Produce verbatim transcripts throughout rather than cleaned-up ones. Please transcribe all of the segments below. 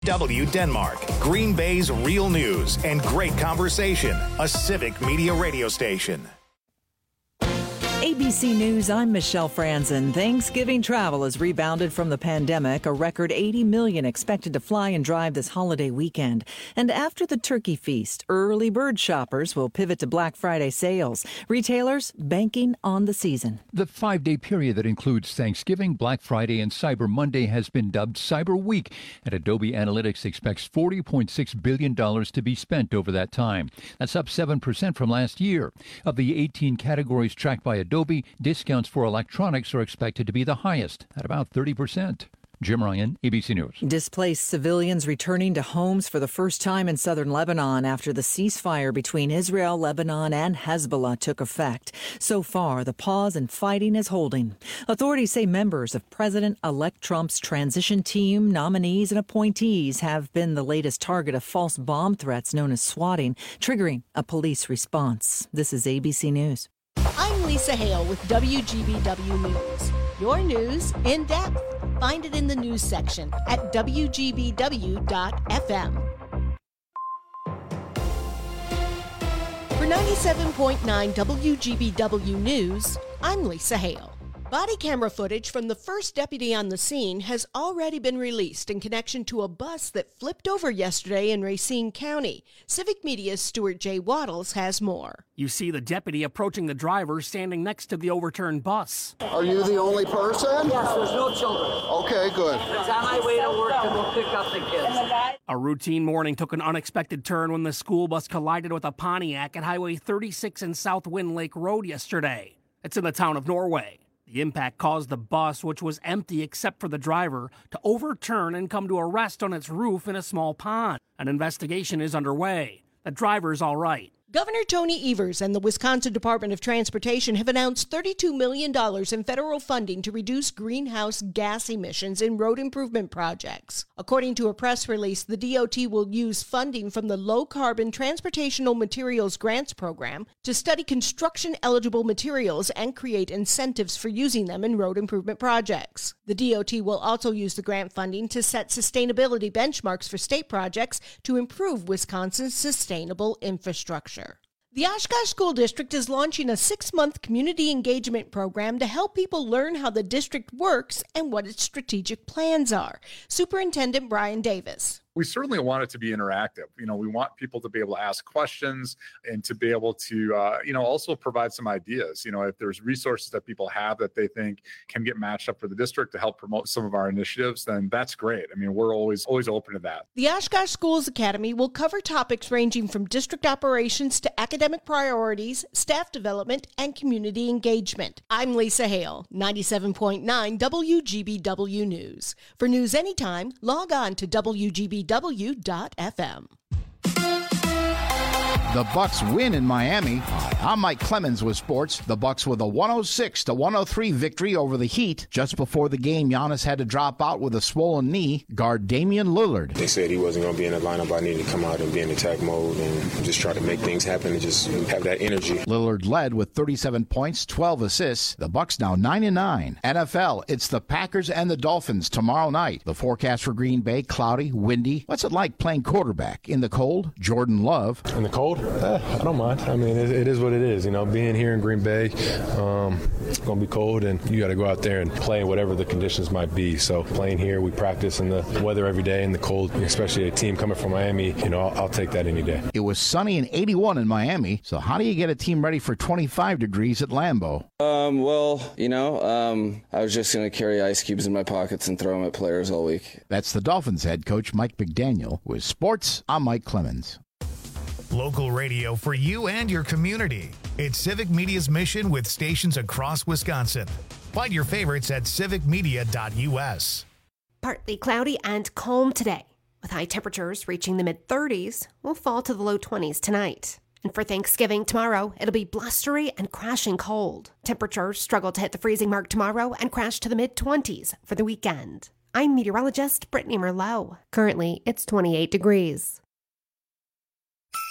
W Denmark, Green Bay's real news and great conversation, a Civic Media radio station. A B C News, I'm Michelle Franzen. Thanksgiving travel has rebounded from the pandemic. A record eighty million expected to fly and drive this holiday weekend. And after the turkey feast, early bird shoppers will pivot to Black Friday sales. Retailers banking on the season. The five-day period that includes Thanksgiving, Black Friday, and Cyber Monday has been dubbed Cyber Week, and Adobe Analytics expects forty point six billion dollars to be spent over that time. That's up seven percent from last year. Of the eighteen categories tracked by Adobe, discounts for electronics are expected to be the highest, at about thirty percent. Jim Ryan, A B C News. Displaced civilians returning to homes for the first time in southern Lebanon after the ceasefire between Israel, Lebanon, and Hezbollah took effect. So far, the pause in fighting is holding. Authorities say members of President-elect Trump's transition team, nominees, and appointees have been the latest target of false bomb threats known as swatting, triggering a police response. This is A B C News. I'm Lisa Hale with W G B W News. Your news in depth. Find it in the news section at W G B W dot F M. For ninety-seven point nine W G B W News, I'm Lisa Hale. Body camera footage from the first deputy on the scene has already been released in connection to a bus that flipped over yesterday in Racine County. Civic Media's Stuart J. Waddles has more. You see the deputy approaching the driver standing next to the overturned bus. Are you the only person? Yes, there's no children. Okay, good. It's on my way to work and we'll pick up the kids. A routine morning took an unexpected turn when the school bus collided with a Pontiac at Highway thirty-six and South Wind Lake Road yesterday. It's in the town of Norway. The impact caused the bus, which was empty except for the driver, to overturn and come to a rest on its roof in a small pond. An investigation is underway. The driver's all right. Governor Tony Evers and the Wisconsin Department of Transportation have announced thirty-two million dollars in federal funding to reduce greenhouse gas emissions in road improvement projects. According to a press release, the D O T will use funding from the Low Carbon Transportational Materials Grants Program to study construction-eligible materials and create incentives for using them in road improvement projects. The D O T will also use the grant funding to set sustainability benchmarks for state projects to improve Wisconsin's sustainable infrastructure. The Oshkosh School District is launching a six-month community engagement program to help people learn how the district works and what its strategic plans are. Superintendent Brian Davis. We certainly want it to be interactive. You know, we want people to be able to ask questions and to be able to, uh, you know, also provide some ideas. You know, if there's resources that people have that they think can get matched up for the district to help promote some of our initiatives, then that's great. I mean, we're always, always open to that. The Oshkosh Schools Academy will cover topics ranging from district operations to academic priorities, staff development, and community engagement. I'm Lisa Hale, ninety-seven point nine W G B W News. For news anytime, log on to W G B W dot F M. The Bucks win in Miami. Hi, I'm Mike Clemens with sports. The Bucks with a one oh six to one oh three victory over the Heat. Just before the game, Giannis had to drop out with a swollen knee. Guard Damian Lillard. They said he wasn't going to be in the lineup. I needed to come out and be in attack mode and just try to make things happen and just have that energy. Lillard led with thirty-seven points, twelve assists. The Bucks now nine and nine. N F L, it's the Packers and the Dolphins tomorrow night. The forecast for Green Bay, cloudy, windy. What's it like playing quarterback in the cold? Jordan Love. In the cold? Uh, I don't mind. I mean, it, it is what it is. You know, being here in Green Bay, um, it's going to be cold, and you got to go out there and play whatever the conditions might be. So playing here, we practice in the weather every day in the cold, especially a team coming from Miami. You know, I'll, I'll take that any day. It was sunny and eighty-one in Miami. So how do you get a team ready for twenty-five degrees at Lambeau? Um, well, you know, um, I was just going to carry ice cubes in my pockets and throw them at players all week. That's the Dolphins head coach Mike McDaniel. With sports, I'm Mike Clemens. Local radio for you and your community. It's Civic Media's mission with stations across Wisconsin. Find your favorites at civic media dot U S. Partly cloudy and calm today, with high temperatures reaching the mid thirties. Will fall to the low twenties tonight. And for Thanksgiving tomorrow, it'll be blustery and crashing cold. Temperatures struggle to hit the freezing mark tomorrow and crash to the mid twenties for the weekend. I'm meteorologist Brittany Merlot. Currently, it's twenty-eight degrees.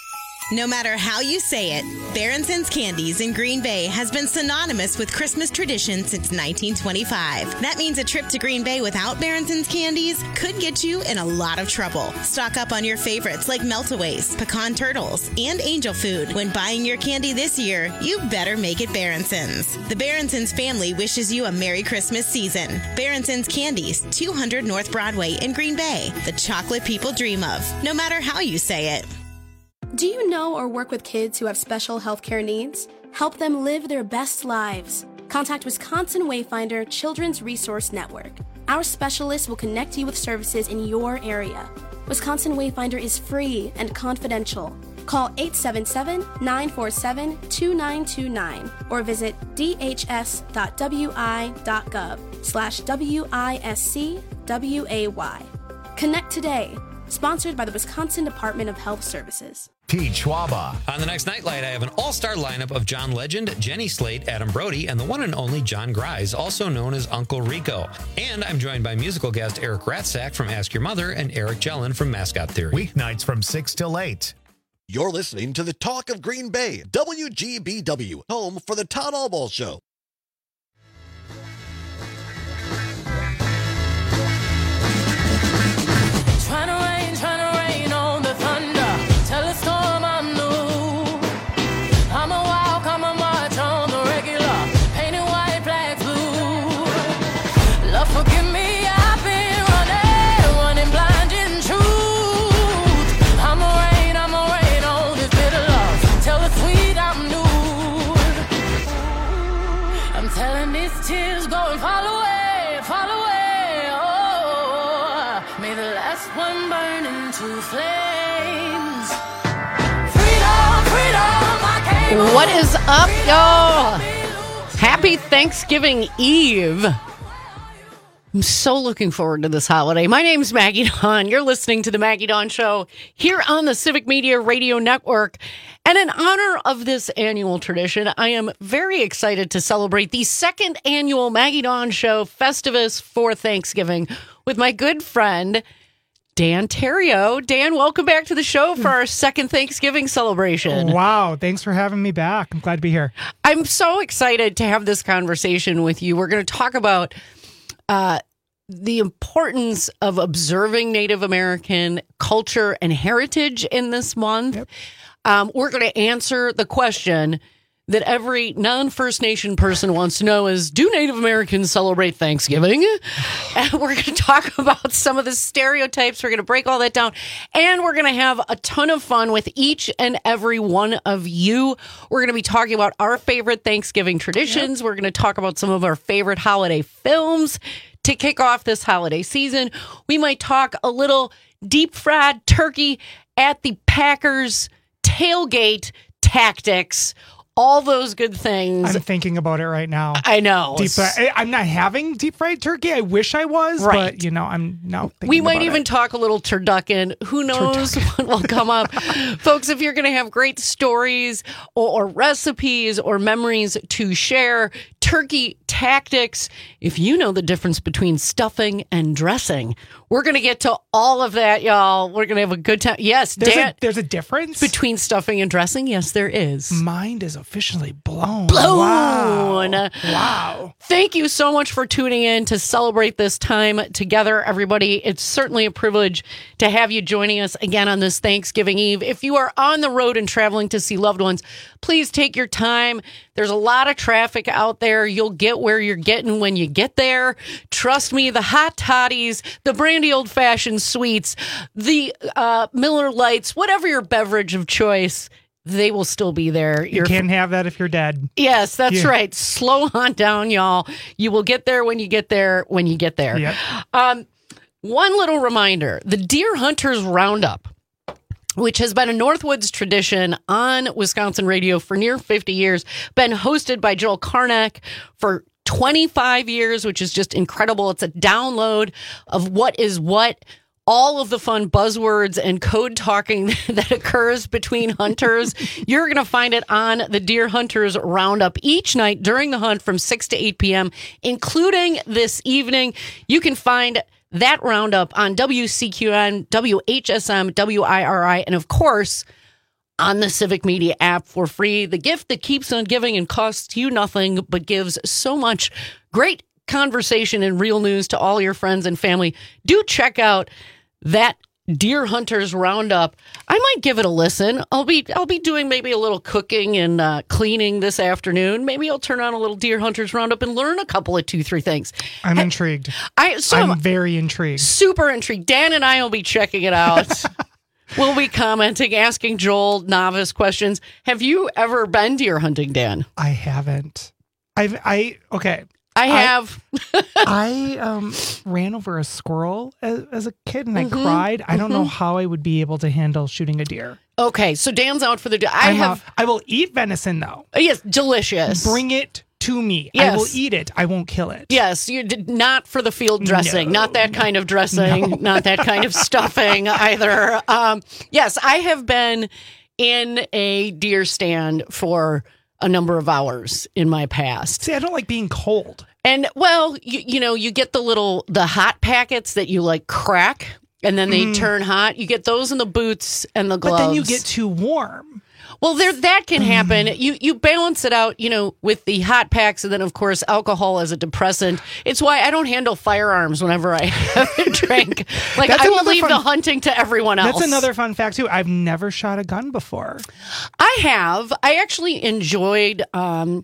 No matter how you say it, Baronson's Candies in Green Bay has been synonymous with Christmas tradition since nineteen twenty-five. That means a trip to Green Bay without Baronson's Candies could get you in a lot of trouble. Stock up on your favorites like Meltaways, Pecan Turtles, and Angel Food. When buying your candy this year, you better make it Baronson's. The Baronson's family wishes you a Merry Christmas season. Baronson's Candies, two hundred North Broadway in Green Bay. The chocolate people dream of, no matter how you say it. Do you know or work with kids who have special healthcare needs? Help them live their best lives. Contact Wisconsin Wayfinder Children's Resource Network. Our specialists will connect you with services in your area. Wisconsin Wayfinder is free and confidential. Call eight seven seven, nine four seven, two nine two nine or visit d h s dot w i dot gov slash W I S C W A Y. Connect today. Sponsored by the Wisconsin Department of Health Services. Pete Schwaba. On the next Nightlight, I have an all-star lineup of John Legend, Jenny Slate, Adam Brody, and the one and only John Grise, also known as Uncle Rico. And I'm joined by musical guest Eric Ratzak from Ask Your Mother and Eric Jellin from Mascot Theory. Weeknights from six till eight. You're listening to the Talk of Green Bay, W G B W, home for the Todd Allball Show. Trying to rain, trying to rain on the thunder. Tell a storm I'm new. I'm a walk, I'm a march on the regular. Painted white flags blue. Love, forgive me, I've been running, running blind in truth. I'm a rain, I'm a rain on this bitter love. Tell the sweet I'm new. I'm telling these tears go and fall away, fall away. May the last one burn into flames. Freedom, freedom, I can't. What is up, y'all? Happy Thanksgiving Eve. I'm so looking forward to this holiday. My name's Maggie Dawn. You're listening to the Maggie Dawn Show here on the Civic Media Radio Network. And in honor of this annual tradition, I am very excited to celebrate the second annual Maggie Dawn Show Festivus for Thanksgiving with my good friend, Dan Terrio. Dan, welcome back to the show for our second Thanksgiving celebration. Wow, thanks for having me back. I'm glad to be here. I'm so excited to have this conversation with you. We're going to talk about uh, the importance of observing Native American culture and heritage in this month. Yep. Um, we're going to answer the question that every non-First Nation person wants to know is, do Native Americans celebrate Thanksgiving? And we're going to talk about some of the stereotypes. We're going to break all that down. And we're going to have a ton of fun with each and every one of you. We're going to be talking about our favorite Thanksgiving traditions. Yep. We're going to talk about some of our favorite holiday films to kick off this holiday season. We might talk a little deep fried turkey at the Packers tailgate tactics. All those good things. I'm thinking about it right now. I know. Deep fry- I'm not having deep fried turkey. I wish I was, right. But you know, I'm now thinking We might about even it. talk a little turducken. Who knows what will come up. Folks, if you're going to have great stories or, or recipes or memories to share, turkey tactics, if you know the difference between stuffing and dressing, we're going to get to all of that, y'all. We're going to have a good time. Yes, there's, Dan, a, there's a difference between stuffing and dressing. Yes, there is. Mind is officially blown. Blown. Wow. wow. Thank you so much for tuning in to celebrate this time together, everybody. It's certainly a privilege to have you joining us again on this Thanksgiving Eve. If you are on the road and traveling to see loved ones, please take your time. There's a lot of traffic out there. You'll get where you're getting when you get there. Trust me, the hot toddies, the brandy old-fashioned sweets, the uh, Miller Lights, whatever your beverage of choice, they will still be there. You You're can't f- have that if you're dead. Yes, that's yeah. right. Slow on down, y'all. You will get there when you get there when you get there. Yep. Um, one little reminder, the Deer Hunters Roundup, which has been a Northwoods tradition on Wisconsin radio for near fifty years, been hosted by Joel Karnak for twenty-five years, which is just incredible. It's a download of what is what, all of the fun buzzwords and code talking that occurs between hunters. You're going to find it on the Deer Hunters Roundup each night during the hunt from six to eight p.m., including this evening. You can find that roundup on W C Q N, W H S M, W I R I, and of course, on the Civic Media app for free. The gift that keeps on giving and costs you nothing, but gives so much great conversation and real news to all your friends and family. Do check out that Deer Hunters Roundup. I might give it a listen. I'll be I'll be doing maybe a little cooking and uh, cleaning this afternoon. Maybe I'll turn on a little Deer Hunters Roundup and learn a couple of two, three things. I'm I, intrigued. I so I'm very intrigued. Super intrigued. Dan and I will be checking it out. We'll be commenting, asking Joel novice questions. Have you ever been deer hunting, Dan? I haven't. I've I okay. I have. I, I um, ran over a squirrel as, as a kid and Mm-hmm. I cried. I don't Mm-hmm. know how I would be able to handle shooting a deer. Okay, so Dan's out for the deer. I I'm have. out. I will eat venison though. Yes, delicious. Bring it to me. Yes. I will eat it. I won't kill it. Yes, you did not for the field dressing, No, not that no, kind of dressing, no. not that kind of stuffing either. Um, yes, I have been in a deer stand for a number of hours in my past. See, I don't like being cold. And well, you, you know, you get the little, the hot packets that you like crack and then they Mm. turn hot. You get those in the boots and the gloves. But then you get too warm. Well, there that can happen. You you balance it out, you know, with the hot packs and then, of course, alcohol as a depressant. It's why I don't handle firearms whenever I have a drink. Like, That's I will another leave fun- the hunting to everyone else. That's another fun fact, too. I've never shot a gun before. I have. I actually enjoyed um,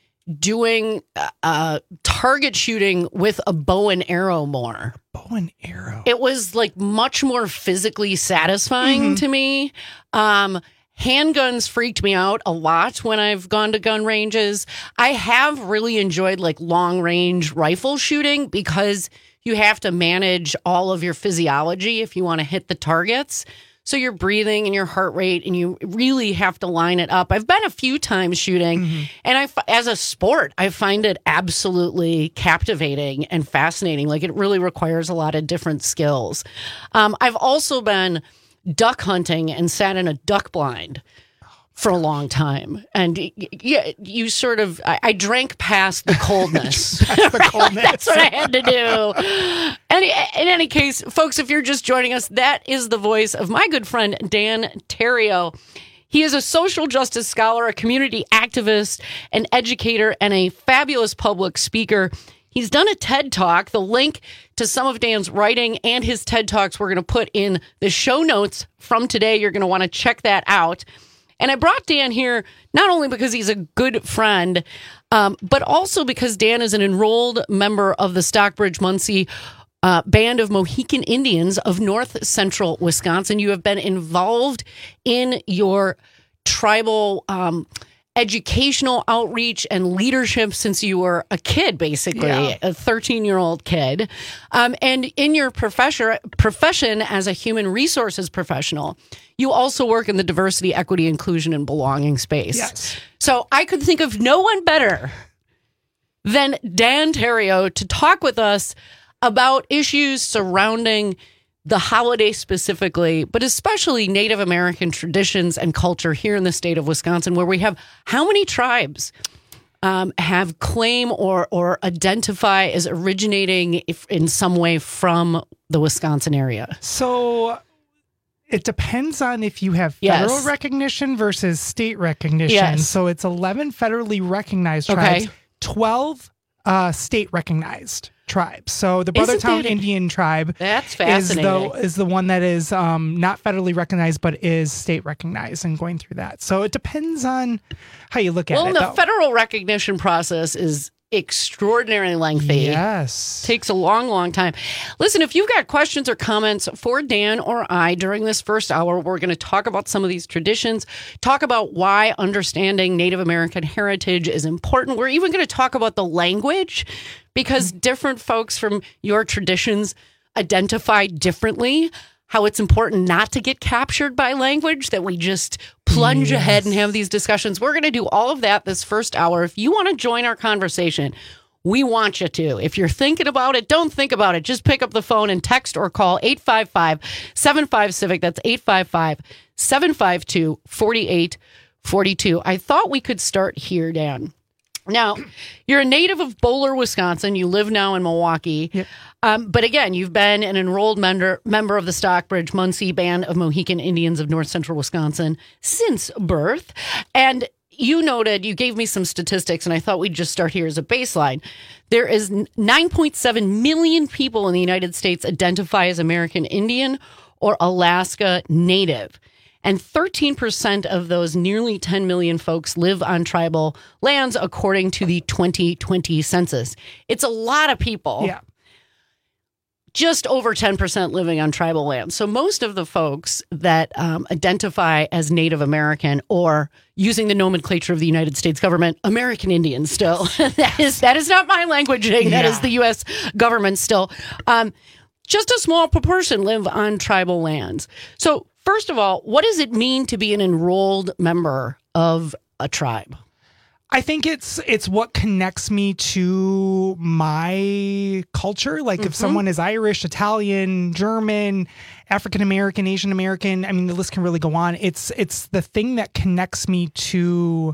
doing uh, target shooting with a bow and arrow more. Bow and arrow. It was like much more physically satisfying Mm-hmm. to me. Um, handguns freaked me out a lot when I've gone to gun ranges. I have really enjoyed like long range rifle shooting because you have to manage all of your physiology if you want to hit the targets. So your breathing and your heart rate, and you really have to line it up. I've been a few times shooting, Mm-hmm. and I, f- as a sport, I find it absolutely captivating and fascinating. Like, it really requires a lot of different skills. Um, I've also been duck hunting and sat in a duck blind for a long time. And y- yeah, you sort of, I, I drank past the coldness. Past the coldness. That's what I had to do. Any, in any case, folks, if you're just joining us, that is the voice of my good friend, Dan Terrio. He is a social justice scholar, a community activist, an educator, and a fabulous public speaker. He's done a TED Talk. The link to some of Dan's writing and his TED Talks we're going to put in the show notes from today. You're going to want to check that out. And I brought Dan here not only because he's a good friend, um, but also because Dan is an enrolled member of the Stockbridge-Munsee uh, Band of Mohican Indians of North Central Wisconsin. You have been involved in your tribal um, educational outreach and leadership since you were a kid, basically, Yeah. a thirteen-year-old kid. Um, and in your profession, profession as a human resources professional, you also work in the diversity, equity, inclusion, and belonging space. Yes. So I could think of no one better than Dan Terrio to talk with us about issues surrounding the holiday specifically, but especially Native American traditions and culture here in the state of Wisconsin, where we have how many tribes um, have claim or or identify as originating if, in some way from the Wisconsin area? So it depends on if you have federal Yes. recognition versus state recognition. Yes. So it's eleven federally recognized Okay. tribes, twelve uh, state recognized tribes. So the Isn't Brothertown that- Indian tribe That's is fascinating. the is the one that is um, not federally recognized but is state recognized, and going through that. So it depends on how you look at well, it. the though. federal recognition process is extraordinarily lengthy. Yes. Takes a long, long time. Listen, if you've got questions or comments for Dan or I during this first hour, we're going to talk about some of these traditions, talk about why understanding Native American heritage is important. We're even going to talk about the language, because different folks from your traditions identify differently, how it's important not to get captured by language, that we just plunge Yes. ahead and have these discussions. We're going to do all of that this first hour. If you want to join our conversation, we want you to. If you're thinking about it, don't think about it. Just pick up the phone and text or call eight five five, seven five, CIVIC. That's eight five five, seven five two, four eight four two. I thought we could start here, Dan. Now, you're a native of Bowler, Wisconsin. You live now in Milwaukee. Yep. Um, but again, you've been an enrolled member, member of the Stockbridge Munsee Band of Mohican Indians of North Central Wisconsin since birth. And you noted, you gave me some statistics, and I thought we'd just start here as a baseline. There is nine point seven million people in the United States identify as American Indian or Alaska Native. And thirteen percent of those nearly ten million folks live on tribal lands, according to the twenty twenty census. It's a lot of people. Yeah. Just over ten percent living on tribal lands. So most of the folks that um, identify as Native American, or using the nomenclature of the United States government, American Indians still. that is that is not my languaging. Yeah. That is the U S government still. Um, just a small proportion live on tribal lands. So first of all, what does it mean to be an enrolled member of a tribe? I think it's it's what connects me to my culture. Like mm-hmm. if someone is Irish, Italian, German, African American, Asian American, I mean, the list can really go on. It's it's the thing that connects me to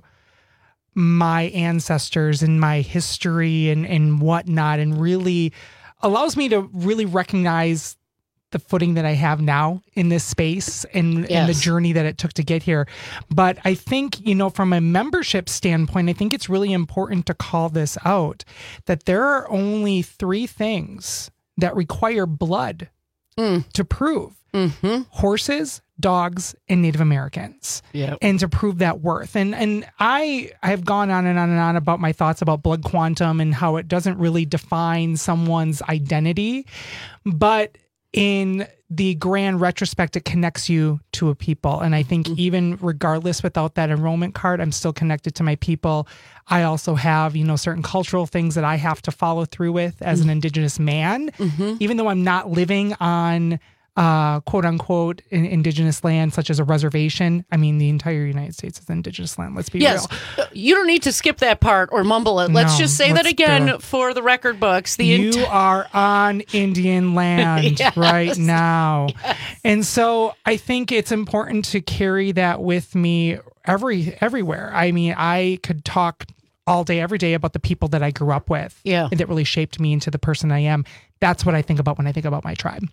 my ancestors and my history and, and whatnot, and really allows me to really recognize the footing that I have now in this space and, yes. and the journey that it took to get here. But I think, you know, from a membership standpoint, I think it's really important to call this out, that there are only three things that require blood mm. to prove. Mm-hmm. Horses, dogs, and Native Americans. Yep. And to prove that worth. And and I have gone on and on and on about my thoughts about blood quantum and how it doesn't really define someone's identity. But in the grand retrospect, it connects you to a people. And I think mm-hmm. even regardless, without that enrollment card, I'm still connected to my people. I also have, you know, certain cultural things that I have to follow through with as mm-hmm. an Indigenous man, mm-hmm. even though I'm not living on uh, quote unquote in Indigenous land, such as a reservation. I mean, the entire United States is Indigenous land. Let's be yes. real. You don't need to skip that part or mumble it. Let's no, just say that again do. for the record books. The you ent- are on Indian land yes. right now. Yes. And so I think it's important to carry that with me every everywhere. I mean, I could talk all day, every day about the people that I grew up with yeah. and that really shaped me into the person I am. That's what I think about when I think about my tribe.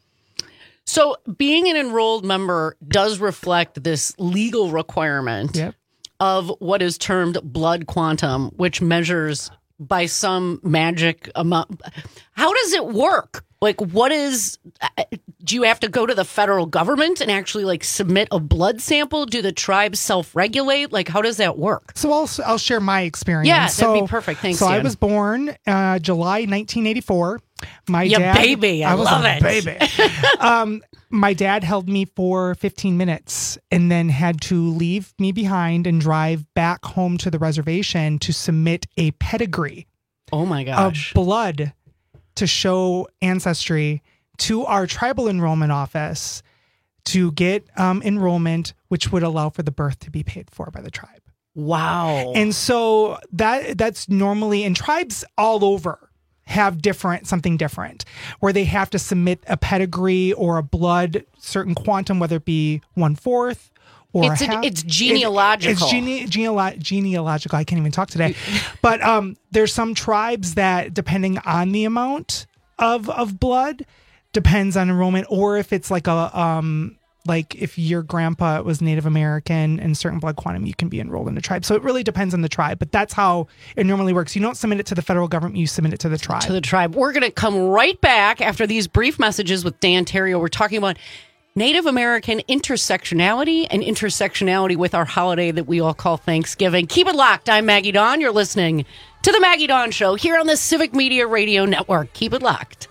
So being an enrolled member does reflect this legal requirement yep. of what is termed blood quantum, which measures by some magic amount. How does it work? Like, what is, do you have to go to the federal government and actually like submit a blood sample? Do the tribes self-regulate? Like, how does that work? So I'll, I'll share my experience. Yeah, so, that'd be perfect. Thanks, So Dan. I was born uh, July nineteen eighty-four. My yeah, dad, baby. I, I was love a it. baby. um, my dad held me for fifteen minutes and then had to leave me behind and drive back home to the reservation to submit a pedigree. Oh my gosh. Of blood to show ancestry to our tribal enrollment office to get um, enrollment, which would allow for the birth to be paid for by the tribe. Wow. And so that that's normally, and tribes all over have different, something different, where they have to submit a pedigree or a blood, certain quantum, whether it be one fourth or it's, a half. A, it's genealogical. It, it's gene, genealo- genealogical. I can't even talk today. But um, there's some tribes that, depending on the amount of of blood, depends on enrollment, or if it's like a um like if your grandpa was Native American and certain blood quantum, you can be enrolled in a tribe. So it really depends on the tribe, but that's how it normally works. You don't submit it to the federal government, you submit it to the tribe. To the tribe. We're going to come right back after these brief messages with Dan Terrio. We're talking about Native American intersectionality and intersectionality with our holiday that we all call Thanksgiving. Keep it locked. I'm Maggie Dawn. You're listening to The Maggie Dawn Show here on the Civic Media Radio Network. Keep it locked.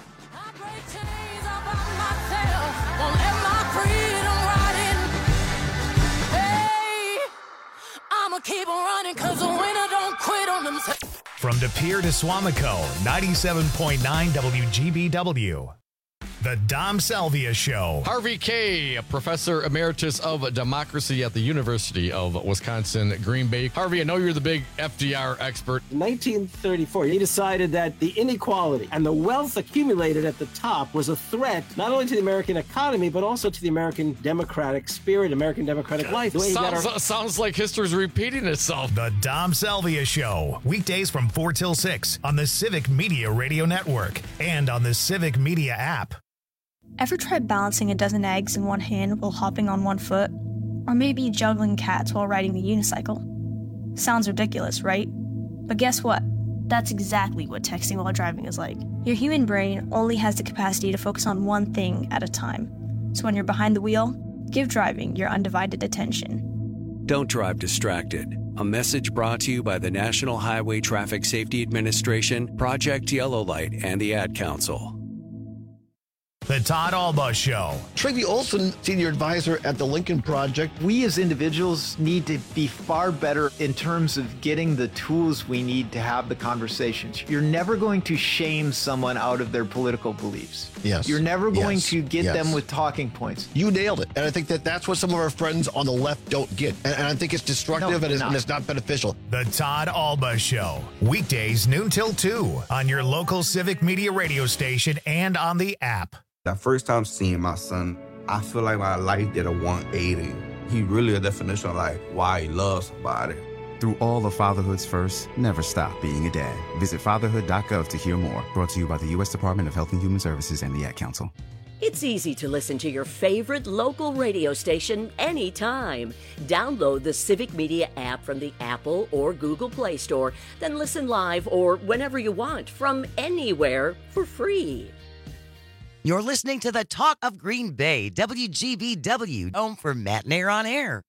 Keep on running, cause the winner don't quit on themselves. From De Pere to Swamico, ninety-seven point nine W G B W. The Dom Salvia Show. Harvey Kaye, Professor Emeritus of Democracy at the University of Wisconsin, Green Bay. Harvey, I know you're the big F D R expert. In nineteen thirty-four, he decided that the inequality and the wealth accumulated at the top was a threat not only to the American economy, but also to the American democratic spirit, American democratic life. The way he got Sounds, our- sounds like history's repeating itself. The Dom Salvia Show. Weekdays from four till six on the Civic Media Radio Network and on the Civic Media app. Ever tried balancing a dozen eggs in one hand while hopping on one foot? Or maybe juggling cats while riding the unicycle? Sounds ridiculous, right? But guess what? That's exactly what texting while driving is like. Your human brain only has the capacity to focus on one thing at a time. So when you're behind the wheel, give driving your undivided attention. Don't drive distracted. A message brought to you by the National Highway Traffic Safety Administration, Project Yellow Light, and the Ad Council. The Todd Alba Show. Tracy Olson, Senior Advisor at the Lincoln Project. We as individuals need to be far better in terms of getting the tools we need to have the conversations. You're never going to shame someone out of their political beliefs. Yes. You're never going Yes. to get Yes. them with talking points. You nailed it. And I think that that's what some of our friends on the left don't get. And, and I think it's destructive No, and, it's, not. and it's not beneficial. The Todd Alba Show. Weekdays noon till two on your local Civic Media radio station and on the app. That first time seeing my son, I feel like my life did a one eighty. He really a definition of like why he loves somebody. Through all of Fatherhood's first, never stop being a dad. Visit fatherhood dot gov to hear more. Brought to you by the U S Department of Health and Human Services and the Ad Council. It's easy to listen to your favorite local radio station anytime. Download the Civic Media app from the Apple or Google Play Store, then listen live or whenever you want from anywhere for free. You're listening to the Talk of Green Bay, W G B W, home for Matt Nair on Air.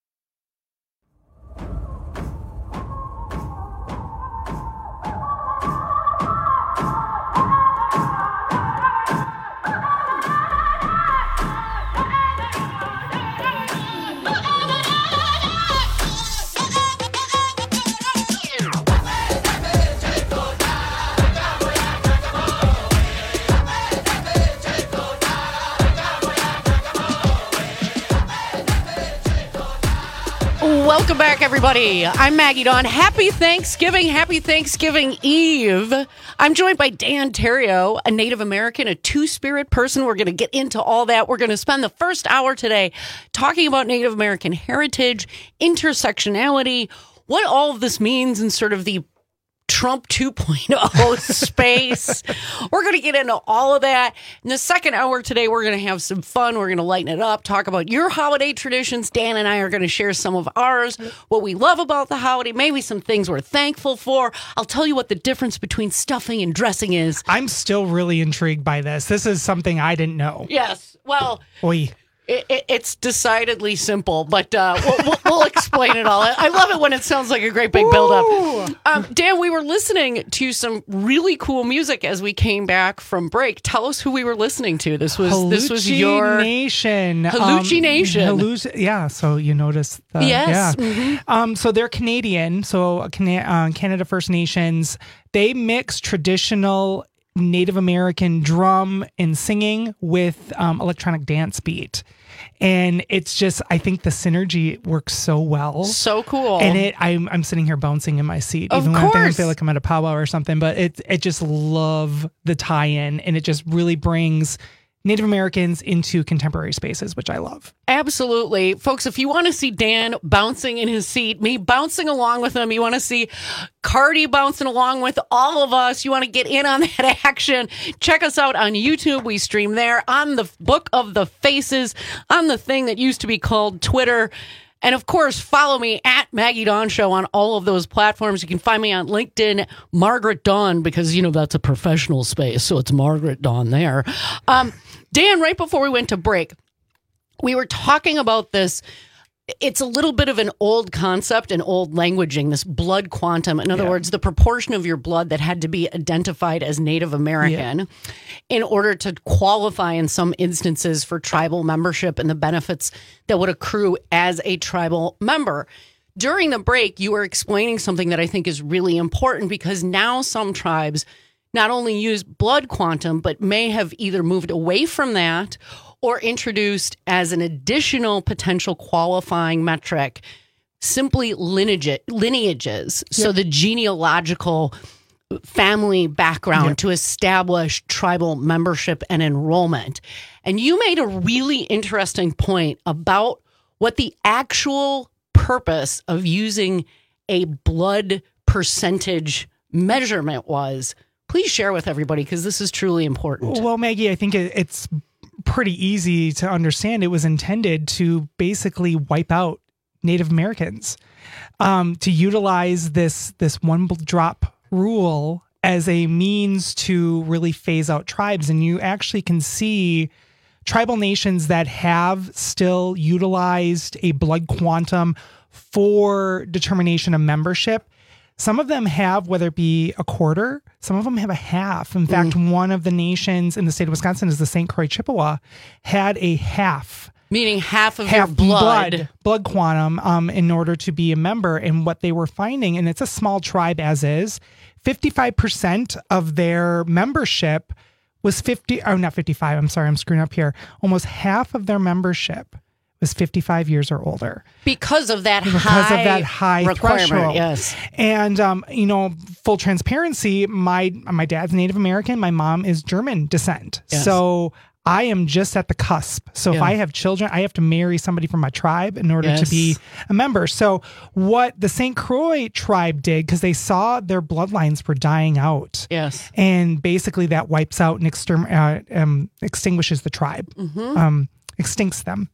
Welcome back, everybody. I'm Maggie Dawn. Happy Thanksgiving. Happy Thanksgiving Eve. I'm joined by Dan Terrio, a Native American, a two-spirit person. We're going to get into all that. We're going to spend the first hour today talking about Native American heritage, intersectionality, what all of this means in sort of the Trump two point oh space. We're going to get into all of that. In the second hour today, we're going to have some fun. We're going to lighten it up, talk about your holiday traditions. Dan and I are going to share some of ours, what we love about the holiday, maybe some things we're thankful for. I'll tell you what the difference between stuffing and dressing is. I'm still really intrigued by this. This is something I didn't know. Yes. Well, Oy. It, it, it's decidedly simple, but uh, we'll, we'll, we'll explain it all. I love it when it sounds like a great big buildup. Um, Dan, we were listening to some really cool music as we came back from break. Tell us who we were listening to. This was this was your Nation. Halluci Nation. Um, Halluci- yeah. So you noticed. The, Yes. Yeah. Mhm. Um. So they're Canadian. So Cana- uh, Canada First Nations. They mix traditional Native American drum and singing with um, electronic dance beat. And it's just, I think the synergy works so well. So cool. And it, I'm, I'm sitting here bouncing in my seat, Of even when I course. feel like I'm at a powwow or something. But it, it just love the tie-in, and it just really brings Native Americans into contemporary spaces, which I love. Absolutely. Folks, if you want to see Dan bouncing in his seat, me bouncing along with him, you want to see Cardi bouncing along with all of us, you want to get in on that action, check us out on YouTube. We stream there, on the Book of the Faces, on the thing that used to be called Twitter. And of course, follow me at Maggie Dawn Show on all of those platforms. You can find me on LinkedIn, Margaret Dawn, because, you know, that's a professional space. So it's Margaret Dawn there. Um, Dan, right before we went to break, we were talking about this. It's a little bit of an old concept and old languaging, this blood quantum. In other Yeah. words, the proportion of your blood that had to be identified as Native American Yeah. in order to qualify in some instances for tribal membership and the benefits that would accrue as a tribal member. During the break, you were explaining something that I think is really important, because now some tribes not only use blood quantum, but may have either moved away from that or introduced as an additional potential qualifying metric simply lineage, lineages. Yep. So the genealogical family background yep. to establish tribal membership and enrollment. And you made a really interesting point about what the actual purpose of using a blood percentage measurement was. Please share with everybody, because this is truly important. Well, Maggie, I think it, it's pretty easy to understand. It was intended to basically wipe out Native Americans, um, to utilize this this one drop rule as a means to really phase out tribes. And you actually can see tribal nations that have still utilized a blood quantum for determination of membership. Some of them have, whether it be a quarter, some of them have a half. In fact, mm. one of the nations in the state of Wisconsin is the Saint Croix Chippewa, had a half. Meaning half of half your blood. blood. Blood quantum um, in order to be a member. And what they were finding, and it's a small tribe as is, fifty-five percent of their membership was fifty, oh, not fifty-five, I'm sorry, I'm screwing up here. Almost half of their membership was fifty-five years or older. Because of that because high of that high requirement, threshold. Yes. And, um, you know, full transparency, my my dad's Native American, my mom is German descent. Yes. So I am just at the cusp. So Yeah. if I have children, I have to marry somebody from my tribe in order Yes. to be a member. So what the Saint Croix tribe did, because they saw their bloodlines were dying out. Yes. And basically that wipes out and exterm- uh, um, extinguishes the tribe, Mhm. um, extincts them.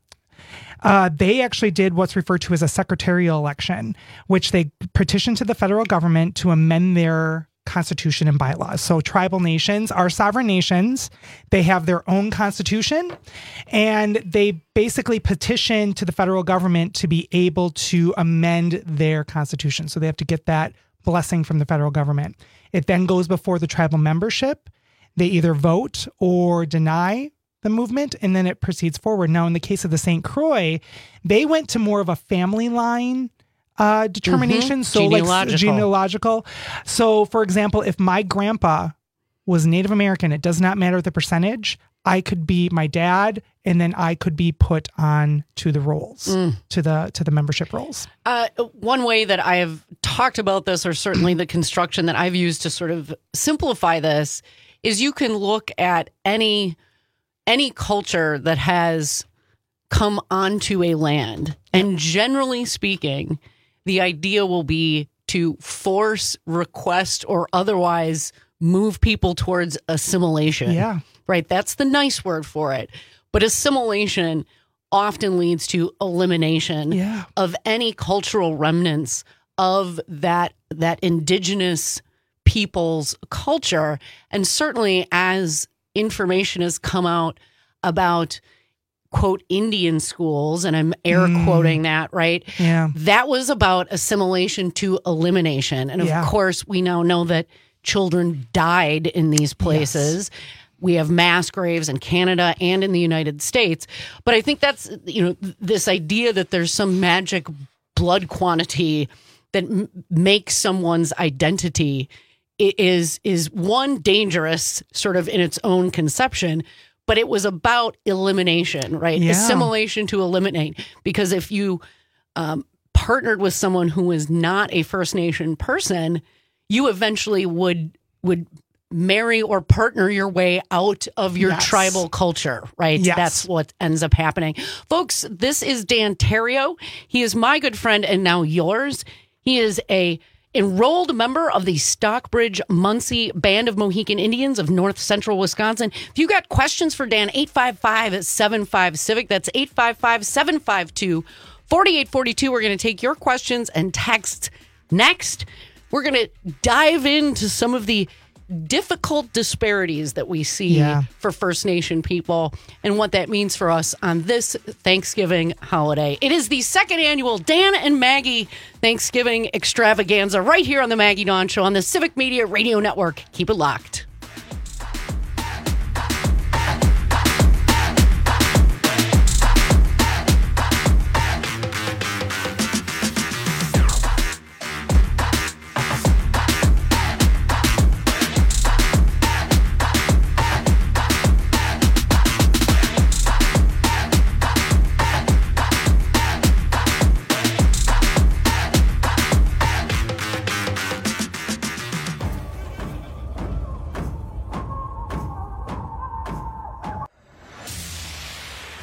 Uh, they actually did what's referred to as a secretarial election, which they petitioned to the federal government to amend their constitution and bylaws. So tribal nations are sovereign nations. They have their own constitution, and they basically petition to the federal government to be able to amend their constitution. So they have to get that blessing from the federal government. It then goes before the tribal membership. They either vote or deny the movement, and then it proceeds forward. Now, in the case of the Saint Croix, they went to more of a family line uh, determination. Mhm. So Genealogical. like genealogical. So for example, if my grandpa was Native American, it does not matter the percentage. I could be my dad, and then I could be put on to the rolls, Mm. to the to the membership rolls. Uh, one way that I have talked about this, or certainly the construction that I've used to sort of simplify this, is you can look at any any culture that has come onto a land, and generally speaking, the idea will be to force, request, or otherwise move people towards assimilation. Yeah. Right? That's the nice word for it. But assimilation often leads to elimination Yeah. of any cultural remnants of that that indigenous people's culture. And certainly as information has come out about, quote, Indian schools, and I'm air Mm. quoting that, right? Yeah. That was about assimilation to elimination. And of Yeah. course, we now know that children died in these places. We have mass graves in Canada and in the United States. But I think that's, you know, th- this idea that there's some magic blood quantity that m- makes someone's identity i- is is one, dangerous sort of in its own conception, but it was about elimination, right? Yeah. Assimilation to eliminate. Because if you um, partnered with someone who was not a First Nation person, you eventually would would marry or partner your way out of your Yes. tribal culture, right? Yes. That's what ends up happening. Folks, this is Dan Terrio. He is my good friend and now yours. He is a enrolled member of the Stockbridge Muncie Band of Mohican Indians of North Central Wisconsin. If you got questions for Dan, eight five five, seven five, CIVIC. That's eight five five, seven five two, four eight four two. We're going to take your questions and texts next. We're going to dive into some of the difficult disparities that we see Yeah. for First Nation people and what that means for us on this Thanksgiving holiday. It is the second annual Dan and Maggie Thanksgiving extravaganza right here on the Maggie Dawn Show on the Civic Media Radio Network. Keep it locked.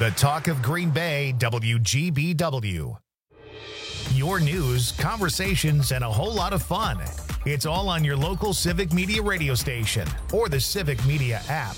The talk of Green Bay, W G B W. Your news, conversations, and a whole lot of fun. It's all on your local Civic Media radio station or the Civic Media app.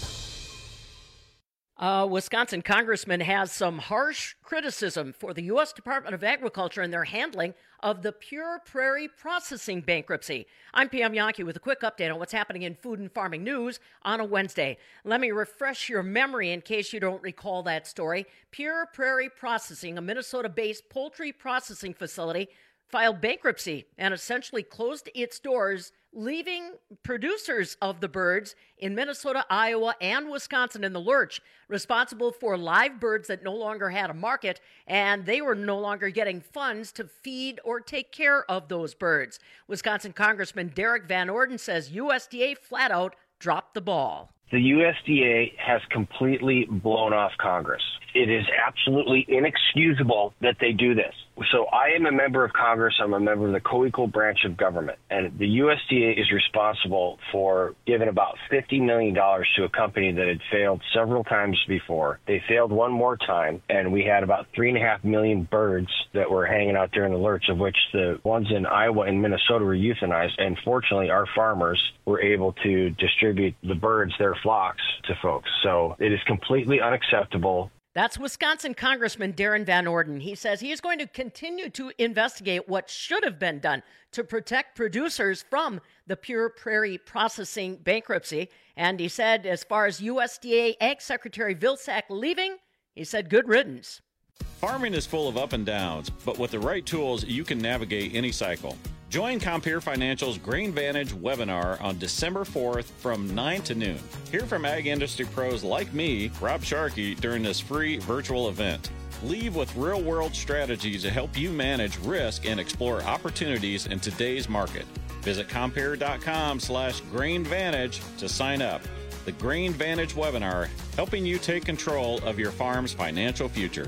A Wisconsin congressman has some harsh criticism for the U S Department of Agriculture and their handling of the Pure Prairie processing bankruptcy. I'm Pam Yankee with a quick update on what's happening in food and farming news on a Wednesday. Let me refresh your memory in case you don't recall that story. Pure Prairie Processing, a Minnesota-based poultry processing facility, filed bankruptcy and essentially closed its doors, leaving producers of the birds in Minnesota, Iowa, and Wisconsin in the lurch, responsible for live birds that no longer had a market, and they were no longer getting funds to feed or take care of those birds. Wisconsin Congressman Derek Van Orden says U S D A flat out dropped the ball. The U S D A has completely blown off Congress. It is absolutely inexcusable that they do this. So I am a member of Congress. I'm a member of the co-equal branch of government. And the U S D A is responsible for giving about fifty million dollars to a company that had failed several times before. They failed one more time, and we had about three and a half million birds that were hanging out there in the lurch, of which the ones in Iowa and Minnesota were euthanized. And fortunately, our farmers were able to distribute the birds, their flocks, to folks. So it is completely unacceptable. That's Wisconsin Congressman Darren Van Orden. He says he is going to continue to investigate what should have been done to protect producers from the Pure Prairie processing bankruptcy. And he said, as far as U S D A Ag Secretary Vilsack leaving, he said, good riddance. Farming is full of up and downs, but with the right tools, you can navigate any cycle. Join Compeer Financial's Grain Vantage webinar on December fourth from nine to noon. Hear from ag industry pros like me, Rob Sharkey, during this free virtual event. Leave with real-world strategies to help you manage risk and explore opportunities in today's market. Visit Compeer.com slash Grain Vantage to sign up. The Grain Vantage webinar, helping you take control of your farm's financial future.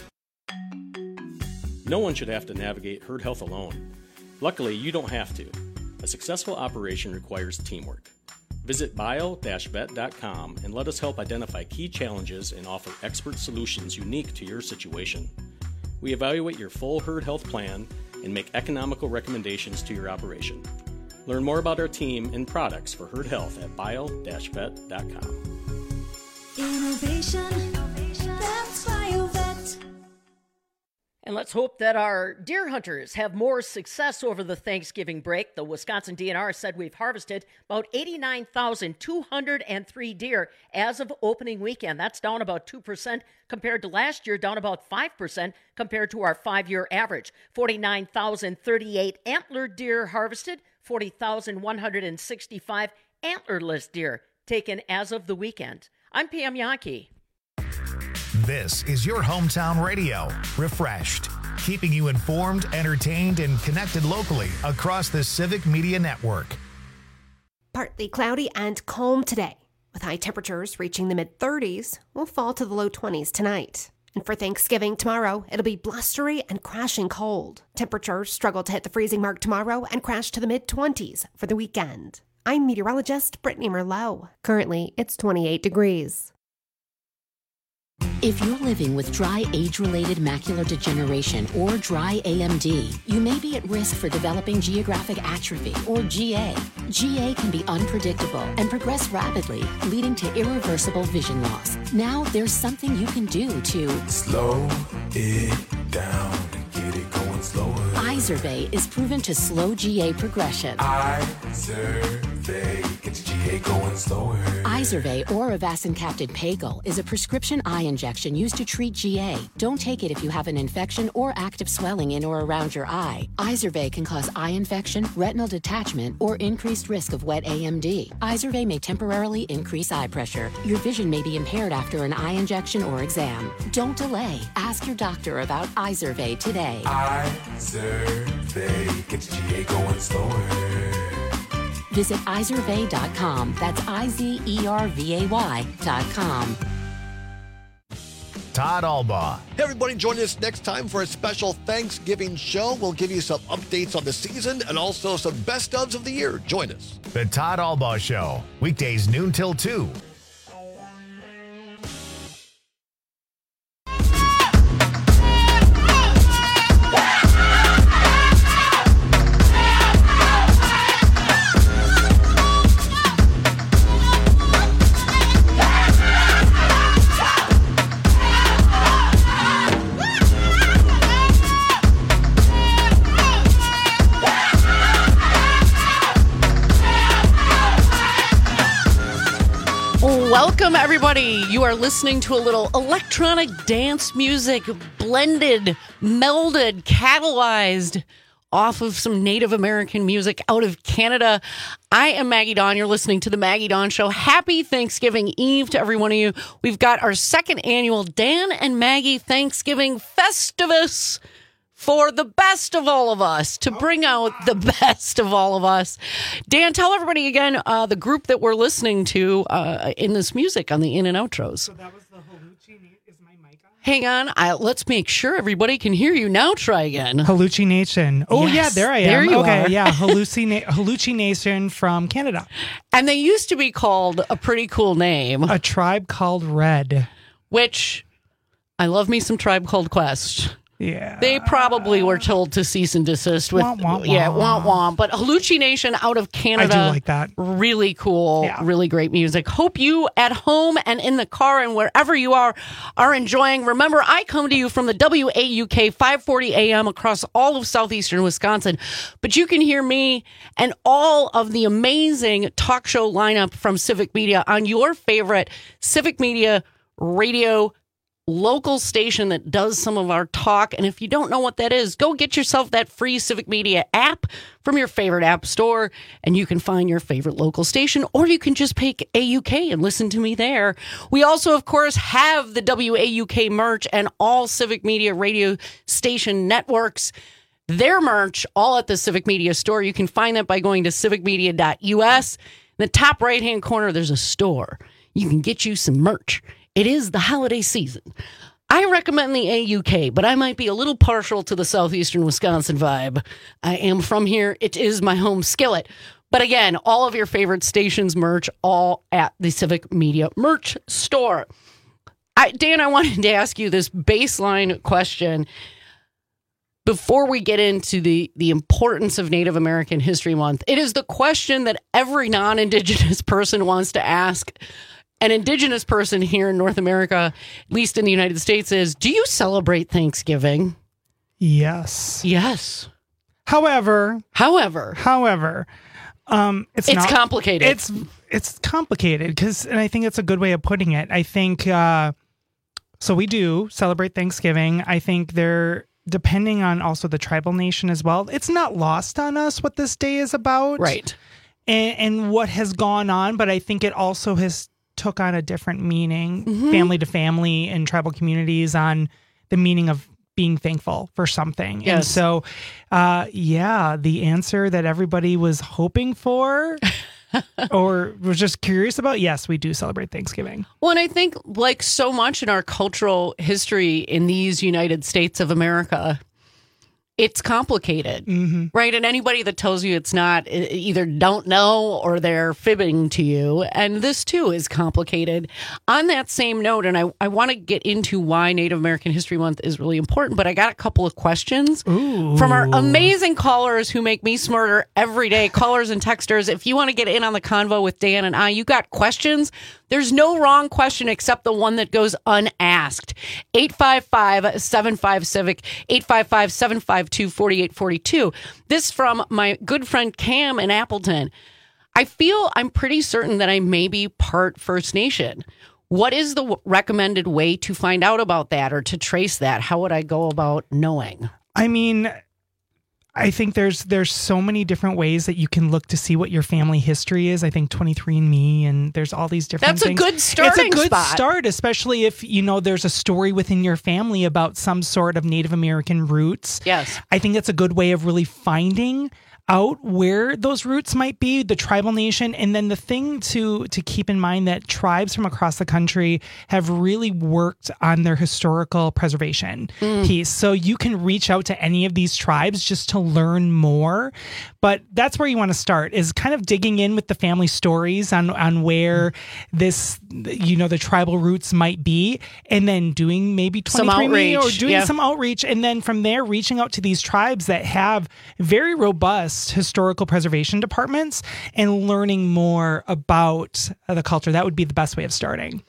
No one should have to navigate herd health alone. Luckily, you don't have to. A successful operation requires teamwork. Visit bio dash vet dot com and let us help identify key challenges and offer expert solutions unique to your situation. We evaluate your full herd health plan and make economical recommendations to your operation. Learn more about our team and products for herd health at bio dash vet dot com. Innovation, that's BioVet. And let's hope that our deer hunters have more success over the Thanksgiving break. The Wisconsin D N R said we've harvested about eighty-nine thousand two hundred three deer as of opening weekend. That's down about two percent compared to last year, down about five percent compared to our five-year average. forty-nine thousand thirty-eight antlered deer harvested, forty thousand one hundred sixty-five antlerless deer taken as of the weekend. I'm Pam Yankee. This is your hometown radio, refreshed, keeping you informed, entertained, and connected locally across the Civic Media Network. Partly cloudy and calm today, with high temperatures reaching the mid thirties. Will fall to the low twenties tonight. And for Thanksgiving tomorrow, it'll be blustery and crashing cold. Temperatures struggle to hit the freezing mark tomorrow and crash to the mid twenties for the weekend. I'm meteorologist Brittany Merlot. Currently, it's twenty-eight degrees. If you're living with dry age-related macular degeneration or dry A M D, you may be at risk for developing geographic atrophy or G A. G A can be unpredictable and progress rapidly, leading to irreversible vision loss. Now there's something you can do to slow it down and get it going slower. Izervay is proven to slow G A progression. Izervay gets G A going slower. Izervay or avacincaptad pagel is a prescription eye injection used to treat G A. Don't take it if you have an infection or active swelling in or around your eye. Izervay can cause eye infection, retinal detachment, or increased risk of wet A M D. Izervay may temporarily increase eye pressure. Your vision may be impaired after an eye injection or exam. Don't delay. Ask your doctor about Izervay today. Izervay gets G A going slower. Visit Izervay dot com. That's I Z E R V A Y dot com. Todd Albaugh. Hey, everybody, join us next time for a special Thanksgiving show. We'll give you some updates on the season and also some best ofs of the year. Join us. The Todd Albaugh Show, weekdays noon till two. Welcome, everybody. You are listening to a little electronic dance music, blended, melded, catalyzed off of some Native American music out of Canada. I am Maggie Dawn. You're listening to The Maggie Dawn Show. Happy Thanksgiving Eve to every one of you. We've got our second annual Dan and Maggie Thanksgiving Festivus for the best of all of us, to bring out the best of all of us. Dan, tell everybody again uh, the group that we're listening to uh, in this music on the in and outros. So that was the Haluchi. Is my mic on? Hang on. I, let's make sure everybody can hear you. Now try again. Haluchi Nation. Oh, yes, yeah, there I am. There you okay, are. yeah, Haluchi, Haluchi Nation from Canada. And they used to be called a pretty cool name. A Tribe Called Red. Which, I love me some Tribe Called Quest. Yeah. They probably were told to cease and desist with, wah, wah, yeah, wah. wah, wah. But Haluchi Nation out of Canada. I do like that. Really cool, Yeah. really great music. Hope you at home and in the car and wherever you are are enjoying. Remember, I come to you from the W A U K five forty A M across all of southeastern Wisconsin. But you can hear me and all of the amazing talk show lineup from Civic Media on your favorite Civic Media radio local station that does some of our talk. And if you don't know what that is, go get yourself that free Civic Media app from your favorite app store, and you can find your favorite local station, or you can just pick A U K and listen to me there. We also, of course, have the W A U K merch and all Civic Media radio station networks. Their merch, all at the Civic Media store. You can find that by going to civic media dot U S. In the top right-hand corner, there's a store. You can get you some merch. It is the holiday season. I recommend the A U K, but I might be a little partial to the southeastern Wisconsin vibe. I am from here. It is my home skillet. But again, all of your favorite stations merch, all at the Civic Media merch store. I, Dan, I wanted to ask you this baseline question before we get into the, the importance of Native American History Month. It is the question that every non-Indigenous person wants to ask an Indigenous person here in North America, at least in the United States, is, do you celebrate Thanksgiving? Yes. Yes. However, however, however, um, it's it's not, complicated. It's it's complicated because, and I think it's a good way of putting it. I think uh, so. We do celebrate Thanksgiving. I think they're depending on also the tribal nation as well. It's not lost on us what this day is about, right? And, and what has gone on, but I think it also has took on a different meaning, Mm-hmm. family to family and tribal communities, on the meaning of being thankful for something. Yes. And so, uh, yeah, the answer that everybody was hoping for or was just curious about, yes, we do celebrate Thanksgiving. Well, and I think like so much in our cultural history in these United States of America, it's complicated, mm-hmm. right? And anybody that tells you it's not either don't know or they're fibbing to you. And this too is complicated. On that same note, and I, I want to get into why Native American History Month is really important, but I got a couple of questions Ooh. from our amazing callers who make me smarter every day. Callers and texters, if you want to get in on the convo with Dan and I, you got questions. There's no wrong question except the one that goes unasked. eight five five, seven five, civic, eight five five, seven five two, four eight four two. This from my good friend Cam in Appleton. I feel I'm pretty certain that I may be part First Nation. What is the w- recommended way to find out about that or to trace that? How would I go about knowing? I mean, I think there's there's so many different ways that you can look to see what your family history is. I think twenty-three and me, and there's all these different That's things. a good starting It's a good spot. start, especially if, you know, there's a story within your family about some sort of Native American roots. Yes. I think that's a good way of really finding out where those roots might be, the tribal nation. And then the thing to to keep in mind that tribes from across the country have really worked on their historical preservation Mm. piece. So you can reach out to any of these tribes just to learn more. But that's where you want to start, is kind of digging in with the family stories on, on where this, you know, the tribal roots might be, and then doing maybe Some twenty-three and me or outreach, doing yeah. some outreach. And then from there, reaching out to these tribes that have very robust historical preservation departments and learning more about uh, the culture. That would be the best way of starting.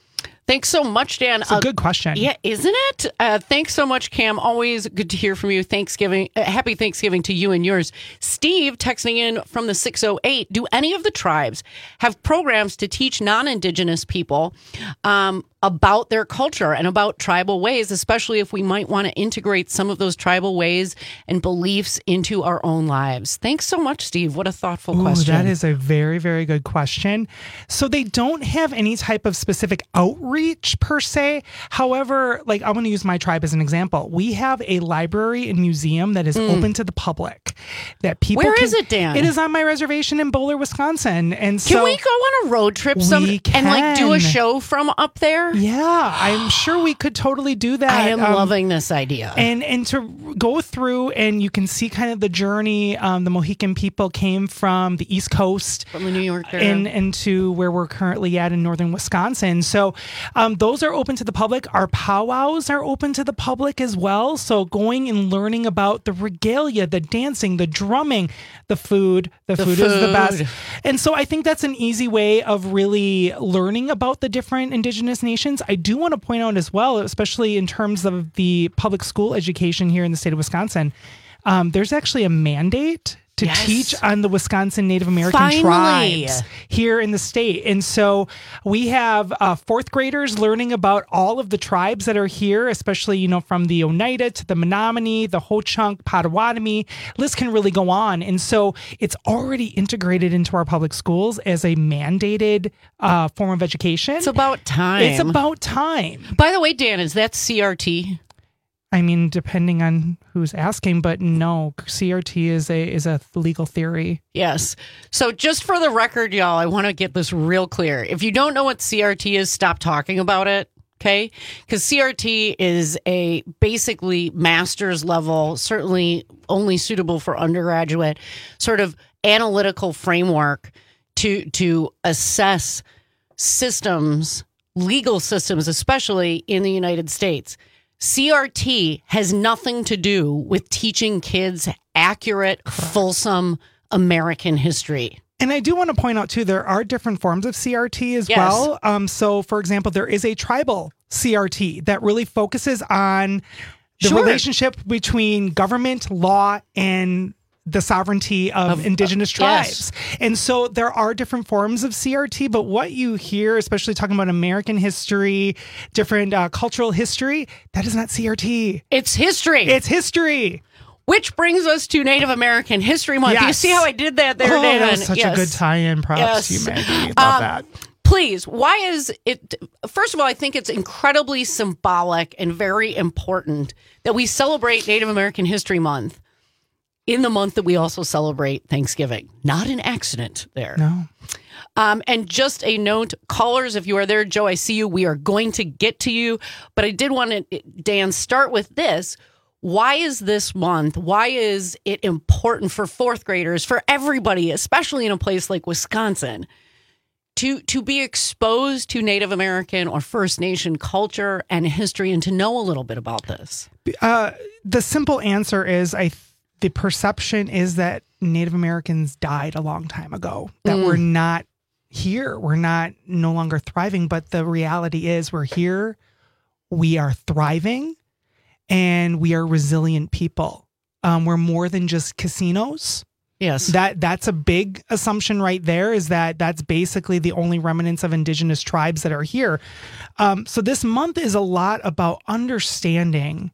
Thanks so much, Dan. It's a uh, good question. Yeah, isn't it? Uh, thanks so much, Cam. Always good to hear from you. Thanksgiving. Uh, happy Thanksgiving to you and yours. Steve texting in from the six oh eight. Do any of the tribes have programs to teach non-Indigenous people um, about their culture and about tribal ways, especially if we might want to integrate some of those tribal ways and beliefs into our own lives? Thanks so much, Steve. What a thoughtful Ooh, question. That is a very, very good question. So they don't have any type of specific outreach per se. However, like I want to use my tribe as an example. We have a library and museum that is mm. open to the public. That people Where can, is it, Dan? It is on my reservation in Bowler, Wisconsin. And so can we go on a road trip some, and like do a show from up there? Yeah, I'm sure we could totally do that. I am um, loving this idea. And and to go through and you can see kind of the journey. Um, the Mohican people came from the East Coast, from the New York area, and into where we're currently at in northern Wisconsin. So um, those are open to the public. Our powwows are open to the public as well. So going and learning about the regalia, the dancing, the drumming, the food. The, the food, food is the best. And so I think that's an easy way of really learning about the different Indigenous nations. I do want to point out as well, especially in terms of the public school education here in the state of Wisconsin, um, there's actually a mandate to yes. teach on the Wisconsin Native American Finally. tribes here in the state. And so we have uh, fourth graders learning about all of the tribes that are here, especially, you know, from the Oneida to the Menominee, the Ho-Chunk, Potawatomi. List can really go on. And so it's already integrated into our public schools as a mandated uh, form of education. It's about time. It's about time. By the way, Dan, is that C R T? I mean, depending on who's asking, but no, C R T is a is a legal theory. Yes. So just for the record, y'all, I want to get this real clear. If you don't know what C R T is, stop talking about it. Okay? Because C R T is a basically master's level, certainly only suitable for undergraduate, sort of analytical framework to to assess systems, legal systems, especially in the United States. C R T has nothing to do with teaching kids accurate, fulsome American history. And I do want to point out, too, there are different forms of C R T as yes. well. Um, so, for example, there is a tribal C R T that really focuses on the sure. relationship between government, law, and the sovereignty of, of Indigenous uh, tribes. Yes. And so there are different forms of C R T, but what you hear, especially talking about American history, different uh, cultural history, that is not C R T. It's history. It's history. Which brings us to Native American History Month. Yes. Do you see how I did that there, oh, Dan? That was such yes. a good tie-in. Props yes. to you, Maggie. Love um, that. Please, why is it? First of all, I think it's incredibly symbolic and very important that we celebrate Native American History Month in the month that we also celebrate Thanksgiving. Not an accident there. No. Um, and just a note, callers, if you are there, Joe, I see you. We are going to get to you. But I did want to, Dan, start with this. Why is this month, why is it important for fourth graders, for everybody, especially in a place like Wisconsin, to to be exposed to Native American or First Nation culture and history and to know a little bit about this? Uh, the simple answer is I th- the perception is that Native Americans died a long time ago, that mm. we're not here. We're not no longer thriving. But the reality is we're here. We are thriving and we are resilient people. Um, we're more than just casinos. Yes. That that's a big assumption right there, is that that's basically the only remnants of Indigenous tribes that are here. Um, so this month is a lot about understanding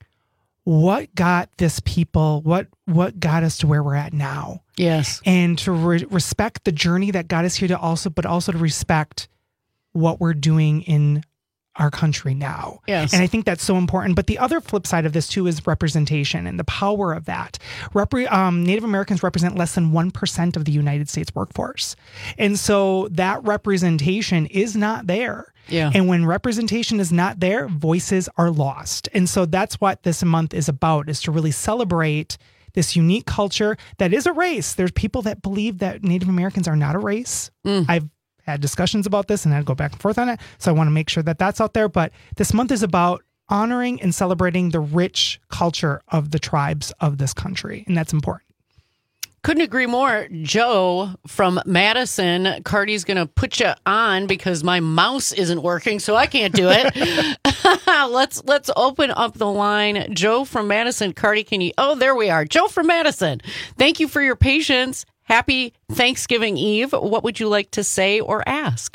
what got this people, what what got us to where we're at now. Yes. And to re- respect the journey that got us here, to also, but also to respect what we're doing in our country now. Yes. And I think that's so important. But the other flip side of this too is representation and the power of that. Repre- um, Native Americans represent less than one percent of the United States workforce. And so that representation is not there. Yeah. And when representation is not there, voices are lost. And so that's what this month is about, is to really celebrate this unique culture that is a race. There's people that believe that Native Americans are not a race. Mm. I've had discussions about this and I'd go back and forth on it. So I want to make sure that that's out there. But this month is about honoring and celebrating the rich culture of the tribes of this country. And that's important. Couldn't agree more. Joe from Madison. Cardi's going to put you on because my mouse isn't working, so I can't do it. let's let's open up the line. Joe from Madison. Cardi, can you? Oh, there we are. Joe from Madison. Thank you for your patience. Happy Thanksgiving Eve. What would you like to say or ask?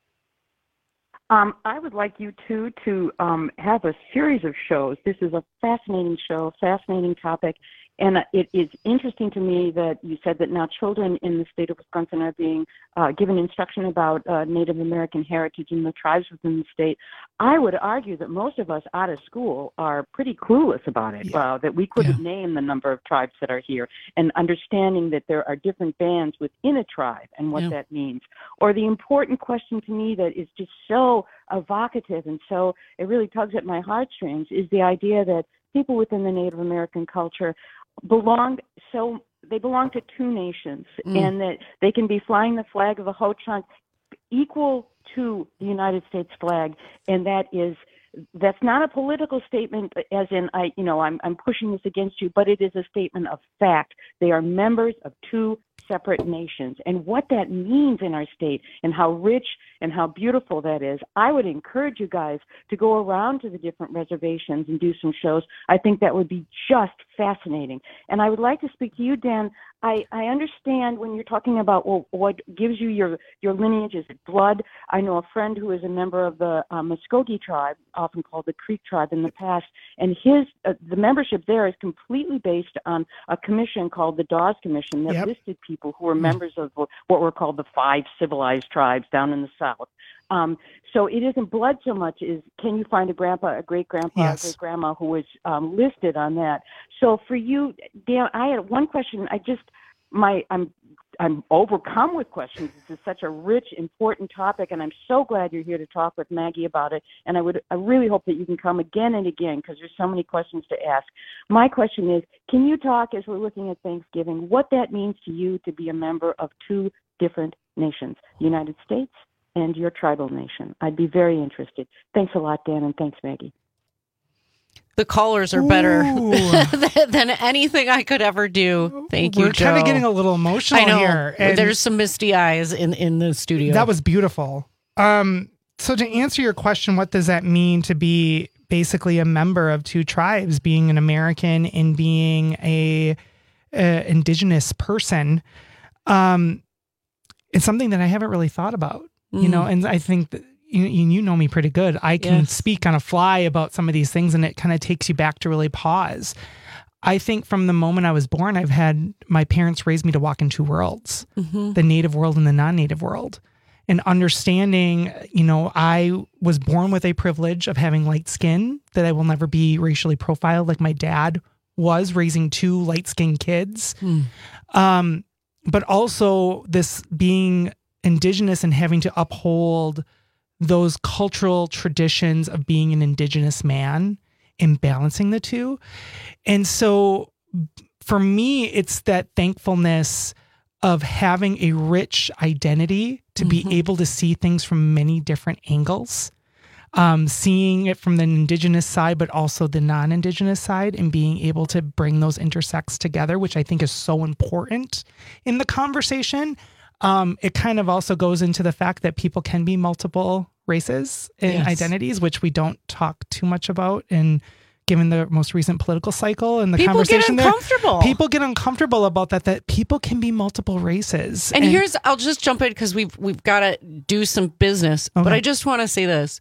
Um, I would like you two to um, have a series of shows. This is a fascinating show, fascinating topic. And it is interesting to me that you said that now children in the state of Wisconsin are being uh, given instruction about uh, Native American heritage and the tribes within the state. I would argue that most of us out of school are pretty clueless about it, yeah. uh, that we couldn't yeah. name the number of tribes that are here, and understanding that there are different bands within a tribe and what yeah. that means. Or the important question to me that is just so evocative and so it really tugs at my heartstrings is the idea that people within the Native American culture belong so they belong to two nations mm. and that they can be flying the flag of the Ho-Chunk equal to the United States flag, and that is that's not a political statement as in I you know I'm I'm pushing this against you, but it is a statement of fact. They are members of two separate nations, and what that means in our state and how rich and how beautiful that is. I would encourage you guys to go around to the different reservations and do some shows. I think that would be just fascinating. And I would like to speak to you, Dan. I, I understand when you're talking about, well, what gives you your, your lineage, is it blood? I know a friend who is a member of the uh, Muskogee tribe, often called the Creek tribe in the past, and his uh, the membership there is completely based on a commission called the Dawes Commission that yep. listed people who were members of what were called the five civilized tribes down in the South. Um, so it isn't blood so much as can you find a grandpa, a great-grandpa, yes. a great-grandma who was um, listed on that. So for you, Dan, I had one question. I just, my, I'm, I'm overcome with questions. This is such a rich, important topic, and I'm so glad you're here to talk with Maggie about it. And I would, I really hope that you can come again and again because there's so many questions to ask. My question is, can you talk as we're looking at Thanksgiving, what that means to you to be a member of two different nations, the United States and your tribal nation? I'd be very interested. Thanks a lot, Dan, and thanks, Maggie. The callers are better than anything I could ever do. Thank you, We're Joe. kind of getting a little emotional I know. here. And there's some misty eyes in, in the studio. That was beautiful. Um, so to answer your question, what does that mean to be basically a member of two tribes, being an American and being a, a indigenous person? Um, it's something that I haven't really thought about, mm. you know, and I think that You, you know me pretty good. I can yes. speak on a fly about some of these things, and it kind of takes you back to really pause. I think from the moment I was born, I've had my parents raise me to walk in two worlds, mm-hmm. the native world and the non-native world. And understanding, you know, I was born with a privilege of having light skin, that I will never be racially profiled like my dad was, raising two light-skinned kids. Mm. Um, but also this being indigenous and having to uphold those cultural traditions of being an indigenous man and balancing the two. And so for me, it's that thankfulness of having a rich identity to mm-hmm. be able to see things from many different angles, um, seeing it from the indigenous side, but also the non-indigenous side, and being able to bring those intersects together, which I think is so important in the conversation. Um, it kind of also goes into the fact that people can be multiple races and yes. identities, which we don't talk too much about. And given the most recent political cycle and the people conversation get uncomfortable. there, people get uncomfortable about that, that people can be multiple races. And, and here's, I'll just jump in because we've, we've got to do some business, okay. but I just want to say this.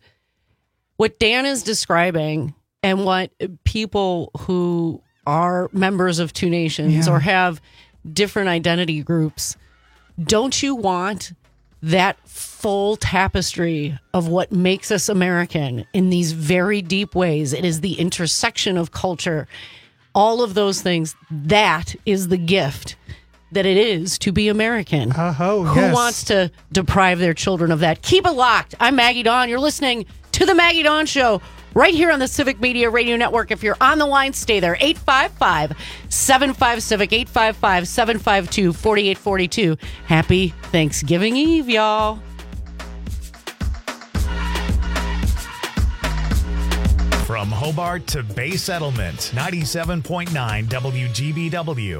What Dan is describing and what people who are members of two nations yeah. or have different identity groups, don't you want that full tapestry of what makes us American in these very deep ways? It is the intersection of culture, all of those things. That is the gift that it is to be American. Oh, Who yes. wants to deprive their children of that? Keep it locked. I'm Maggie Dawn. You're listening to The Maggie Dawn Show right here on the Civic Media Radio Network. If you're on the line, stay there. eight five five, seven five, CIVIC, eight five five, seven five two, four eight four two. Happy Thanksgiving Eve, y'all. From Hobart to Bay Settlement, ninety-seven point nine W G B W.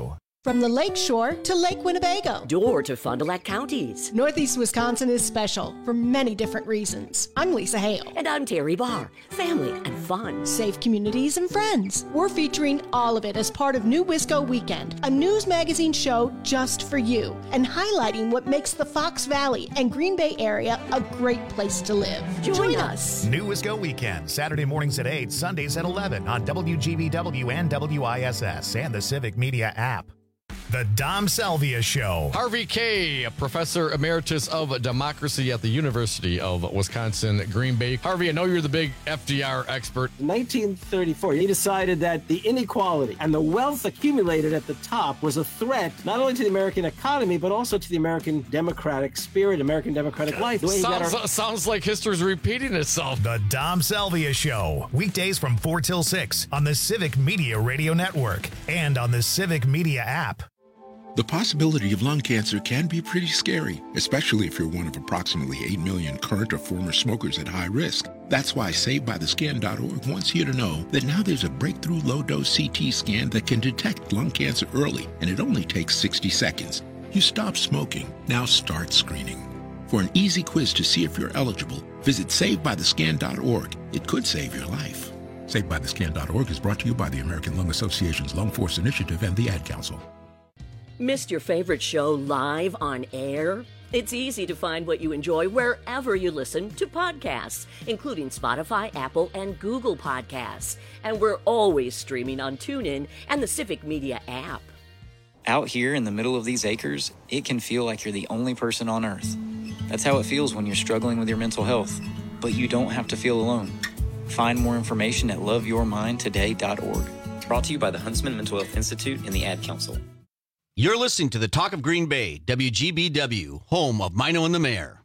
From the Lake Shore to Lake Winnebago. Door to Fond du Lac counties. Northeast Wisconsin is special for many different reasons. I'm Lisa Hale. And I'm Terry Barr. Family and fun. Safe communities and friends. We're featuring all of it as part of New Wisco Weekend, a news magazine show just for you, and highlighting what makes the Fox Valley and Green Bay area a great place to live. Join, Join us. us. New Wisco Weekend, Saturday mornings at eight, Sundays at eleven on W G B W and W I S S and the Civic Media app. The Dom Salvia Show. Harvey Kaye, Professor Emeritus of Democracy at the University of Wisconsin, Green Bay. Harvey, I know you're the big F D R expert. In nineteen thirty-four, he decided that the inequality and the wealth accumulated at the top was a threat not only to the American economy, but also to the American democratic spirit, American democratic life. The way he got Sounds, our- sounds like history's repeating itself. The Dom Salvia Show. Weekdays from four till six on the Civic Media Radio Network and on the Civic Media app. The possibility of lung cancer can be pretty scary, especially if you're one of approximately eight million current or former smokers at high risk. That's why Saved By The Scan dot org wants you to know that now there's a breakthrough low-dose C T scan that can detect lung cancer early, and it only takes sixty seconds. You stop smoking, now start screening. For an easy quiz to see if you're eligible, visit Saved By The Scan dot org. It could save your life. Saved By The Scan dot org is brought to you by the American Lung Association's Lung Force Initiative and the Ad Council. Missed your favorite show live on air? It's easy to find what you enjoy wherever you listen to podcasts, including Spotify, Apple, and Google Podcasts. And we're always streaming on TuneIn and the Civic Media app. Out here in the middle of these acres, it can feel like you're the only person on Earth. That's how it feels when you're struggling with your mental health. But you don't have to feel alone. Find more information at love your mind today dot org. Brought to you by the Huntsman Mental Health Institute and the Ad Council. You're listening to the Talk of Green Bay, W G B W, home of Mino and the Mayor.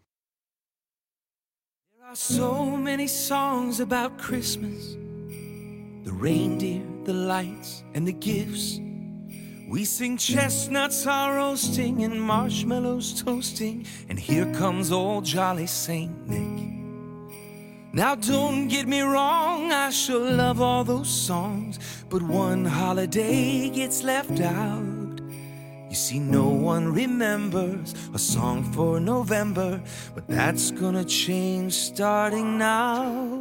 There are so many songs about Christmas. The reindeer, the lights, and the gifts. We sing chestnuts are roasting and marshmallows toasting, and here comes old jolly Saint Nick. Now don't get me wrong, I sure love all those songs, but one holiday gets left out. You see, no one remembers a song for November, but that's gonna change starting now.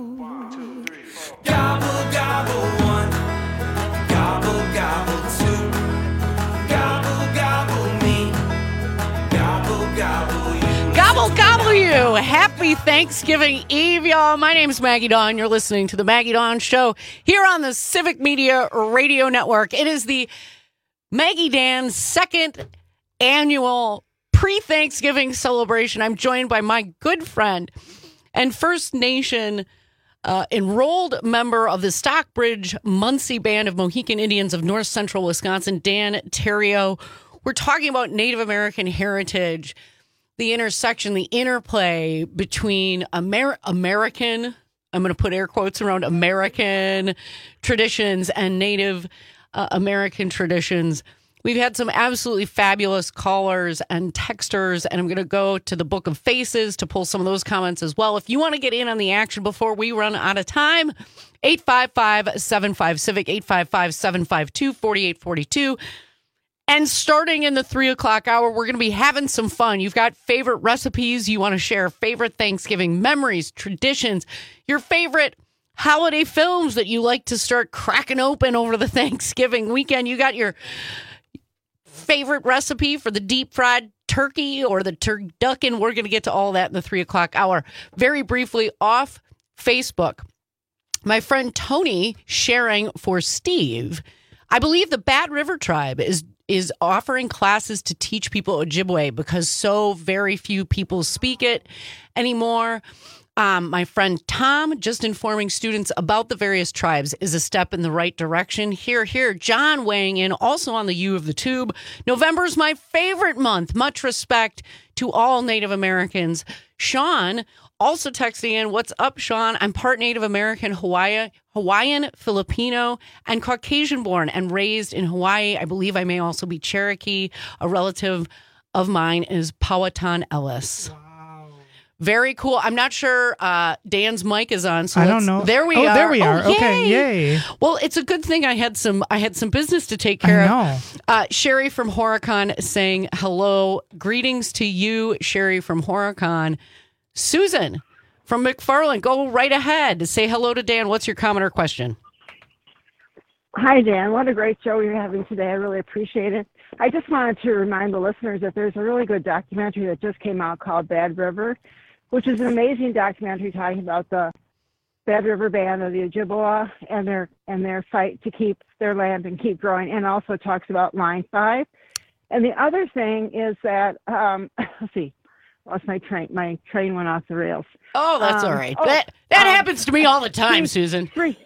Gobble, gobble one, gobble, gobble two, gobble, gobble me, gobble, gobble you. Gobble, gobble you. Happy Thanksgiving Eve, y'all. My name's Maggie Dawn. You're listening to the Maggie Dawn Show here on the Civic Media Radio Network. It is the Maggie Dan's second annual pre-Thanksgiving celebration. I'm joined by my good friend and First Nation uh, enrolled member of the Stockbridge Munsee Band of Mohican Indians of North Central Wisconsin, Dan Terrio. We're talking about Native American heritage, the intersection, the interplay between Amer- American, I'm going to put air quotes around American traditions and Native Uh, American traditions. We've had some absolutely fabulous callers and texters, and I'm going to go to the Book of Faces to pull some of those comments as well. If you want to get in on the action before we run out of time, eight five five, seven five, CIVIC, eight five five, seven five two, four eight four two. And starting in the three o'clock hour, we're going to be having some fun. You've got favorite recipes you want to share, favorite Thanksgiving memories, traditions, your favorite holiday films that you like to start cracking open over the Thanksgiving weekend. You got your favorite recipe for the deep fried turkey or the turducken. We're going to get to all that in the three o'clock hour. Very briefly, off Facebook, my friend Tony sharing for Steve, I believe the Bad River Tribe is is offering classes to teach people Ojibwe because so very few people speak it anymore. Um, my friend Tom, just informing students about the various tribes is a step in the right direction. Here, here, John weighing in also on the U of the Tube. November's my favorite month. Much respect to all Native Americans. Sean also texting in, what's up, Sean? I'm part Native American, Hawaii, Hawaiian, Filipino, and Caucasian born and raised in Hawaii. I believe I may also be Cherokee. A relative of mine is Powhatan Ellis. Very cool. I'm not sure uh, Dan's mic is on. So I let's- don't know. There we oh, are. there we are. Oh, Okay, yay. Well, it's a good thing I had some. I had some business to take care I know. of. Uh, Sherry from Horicon saying hello. Greetings to you, Sherry from Horicon. Susan from McFarland, go right ahead. Say hello to Dan. What's your comment or question? Hi, Dan. What a great show you're having today. I really appreciate it. I just wanted to remind the listeners that there's a really good documentary that just came out called Bad River, which is an amazing documentary talking about the Bad River Band of the Ojibwa and their and their fight to keep their land and keep growing, and also talks about Line five. And the other thing is that, um, let's see, lost my train. My train went off the rails. Oh, that's Um, all right. oh, that that um, happens to me all the time, free- Susan. Free,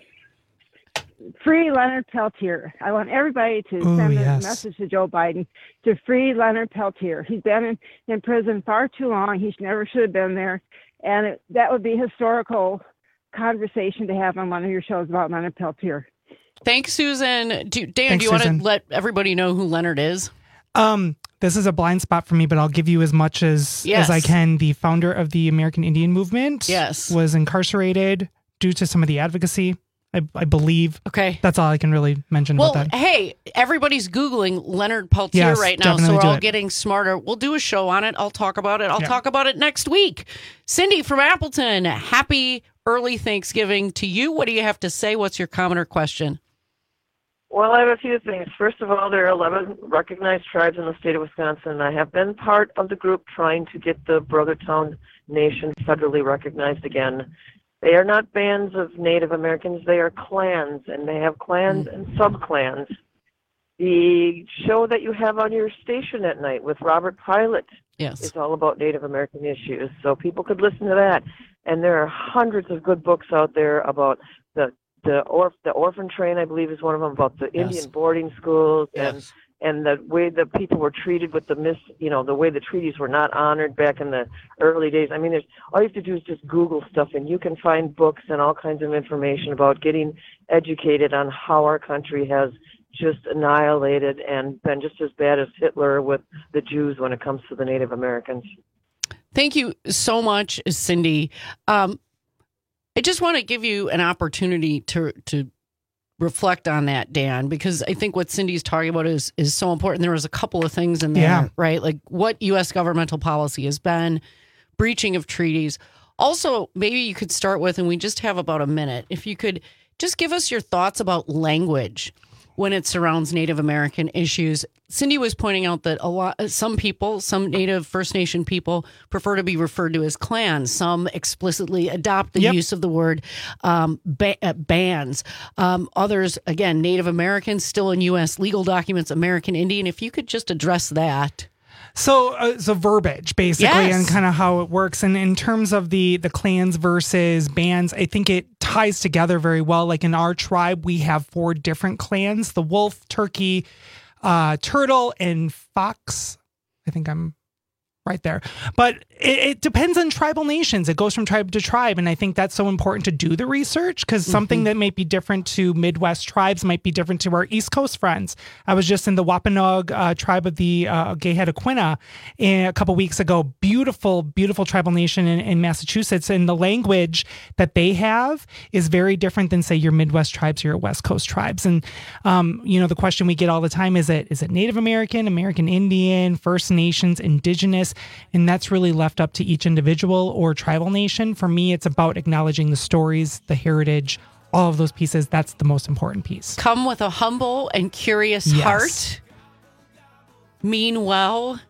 free Leonard Peltier. I want everybody to Ooh, send yes. a message to Joe Biden to free Leonard Peltier. He's been in, in prison far too long. He never should have been there. And it, that would be historical conversation to have on one of your shows about Leonard Peltier. Thanks, Susan. Do, Dan, Thanks, do you want Susan. to let everybody know who Leonard is? Um, this is a blind spot for me, but I'll give you as much as Yes. as I can. The founder of the American Indian Movement, Yes. was incarcerated due to some of the advocacy. I, I believe. Okay, that's all I can really mention Well, about that. hey, everybody's Googling Leonard Peltier Yes, right now, so definitely we're do all it. getting smarter. We'll do a show on it. I'll talk about it. I'll Yeah. talk about it next week. Cindy from Appleton, happy early Thanksgiving to you. What do you have to say? What's your comment or question? Well, I have a few things. First of all, there are eleven recognized tribes in the state of Wisconsin. I have been part of the group trying to get the Brothertown Nation federally recognized again. They are not bands of Native Americans. They are clans, and they have clans and sub-clans. The show that you have on your station at night with Robert Pilot yes. is all about Native American issues, so people could listen to that. And there are hundreds of good books out there about the the, orf, the orphan train, I believe, is one of them, about the Yes. Indian boarding schools and Yes. and the way the people were treated with the mis, you know, the way the treaties were not honored back in the early days. I mean, there's all you have to do is just Google stuff, and you can find books and all kinds of information about getting educated on how our country has just annihilated and been just as bad as Hitler with the Jews when it comes to the Native Americans. Thank you so much, Cindy. Um, I just want to give you an opportunity to to reflect on that, Dan, because I think what Cindy's talking about is is so important. There was a couple of things in there, Yeah. right? Like what U S governmental policy has been, breaching of treaties. Also, maybe you could start with, and we just have about a minute, if you could just give us your thoughts about language when it surrounds Native American issues. Cindy was pointing out that a lot, some people, some Native First Nation people prefer to be referred to as clans. Some explicitly adopt the Yep. use of the word um, ba- uh, bands. Um, others, again, Native Americans, still in U S legal documents, American Indian. If you could just address that. So, uh, so verbiage basically, Yes. and kind of how it works. And in terms of the the clans versus bands, I think it ties together very well. Like in our tribe, we have four different clans: the wolf, turkey, uh, turtle, and fox. I think I'm right there. But it, it depends on tribal nations. It goes from tribe to tribe. And I think that's so important to do the research, because something that might be different to Midwest tribes might be different to our East Coast friends. I was just in the Wampanoag uh, tribe of the uh, Gayhead-Aquina a couple weeks ago. Beautiful, beautiful tribal nation in, in Massachusetts. And the language that they have is very different than, say, your Midwest tribes or your West Coast tribes. And, um, you know, the question we get all the time is it is it Native American, American Indian, First Nations, Indigenous? And that's really left up to each individual or tribal nation. For me, it's about acknowledging the stories, the heritage, all of those pieces. That's the most important piece. Come with a humble and curious Yes. heart. Mean well.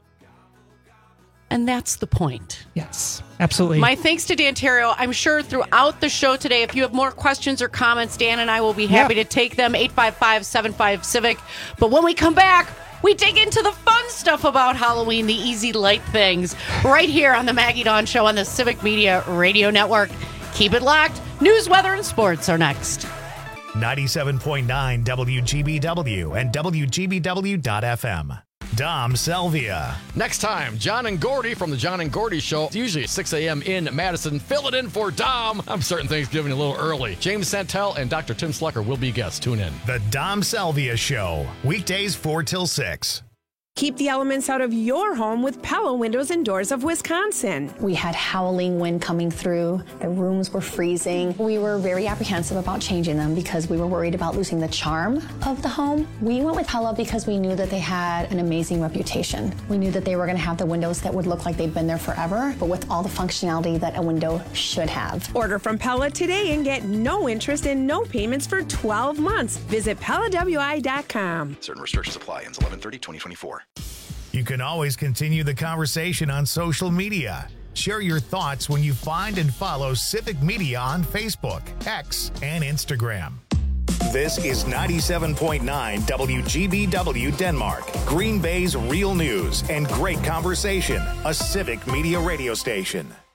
And that's the point. Yes, absolutely. My thanks to Dan Terrio. I'm sure throughout the show today, if you have more questions or comments, Dan and I will be happy Yeah. to take them. eight five five, seven five, Civic. But when we come back, we dig into the fun stuff about Halloween, the easy, light things, right here on the Maggie Dawn Show on the Civic Media Radio Network. Keep it locked. News, weather, and sports are next. ninety-seven point nine W G B W and W G B W dot F M. Dom Salvia. Next time, John and Gordy from the John and Gordy Show. It's usually at six a.m. in Madison. Fill it in for Dom. I'm starting Thanksgiving a little early. James Santel and Doctor Tim Slucker will be guests. Tune in. The Dom Salvia Show. Weekdays four till six. Keep the elements out of your home with Pella Windows and Doors of Wisconsin. We had howling wind coming through. The rooms were freezing. We were very apprehensive about changing them because we were worried about losing the charm of the home. We went with Pella because we knew that they had an amazing reputation. We knew that they were going to have the windows that would look like they've been there forever, but with all the functionality that a window should have. Order from Pella today and get no interest and no payments for twelve months. Visit Pella W I dot com. Certain restrictions apply. Ends eleven thirty twenty twenty-four. You can always continue the conversation on social media. Share your thoughts when you find and follow Civic Media on Facebook, X, and Instagram. This is ninety-seven point nine W G B W Denmark, Green Bay's real news and great conversation, a Civic Media radio station.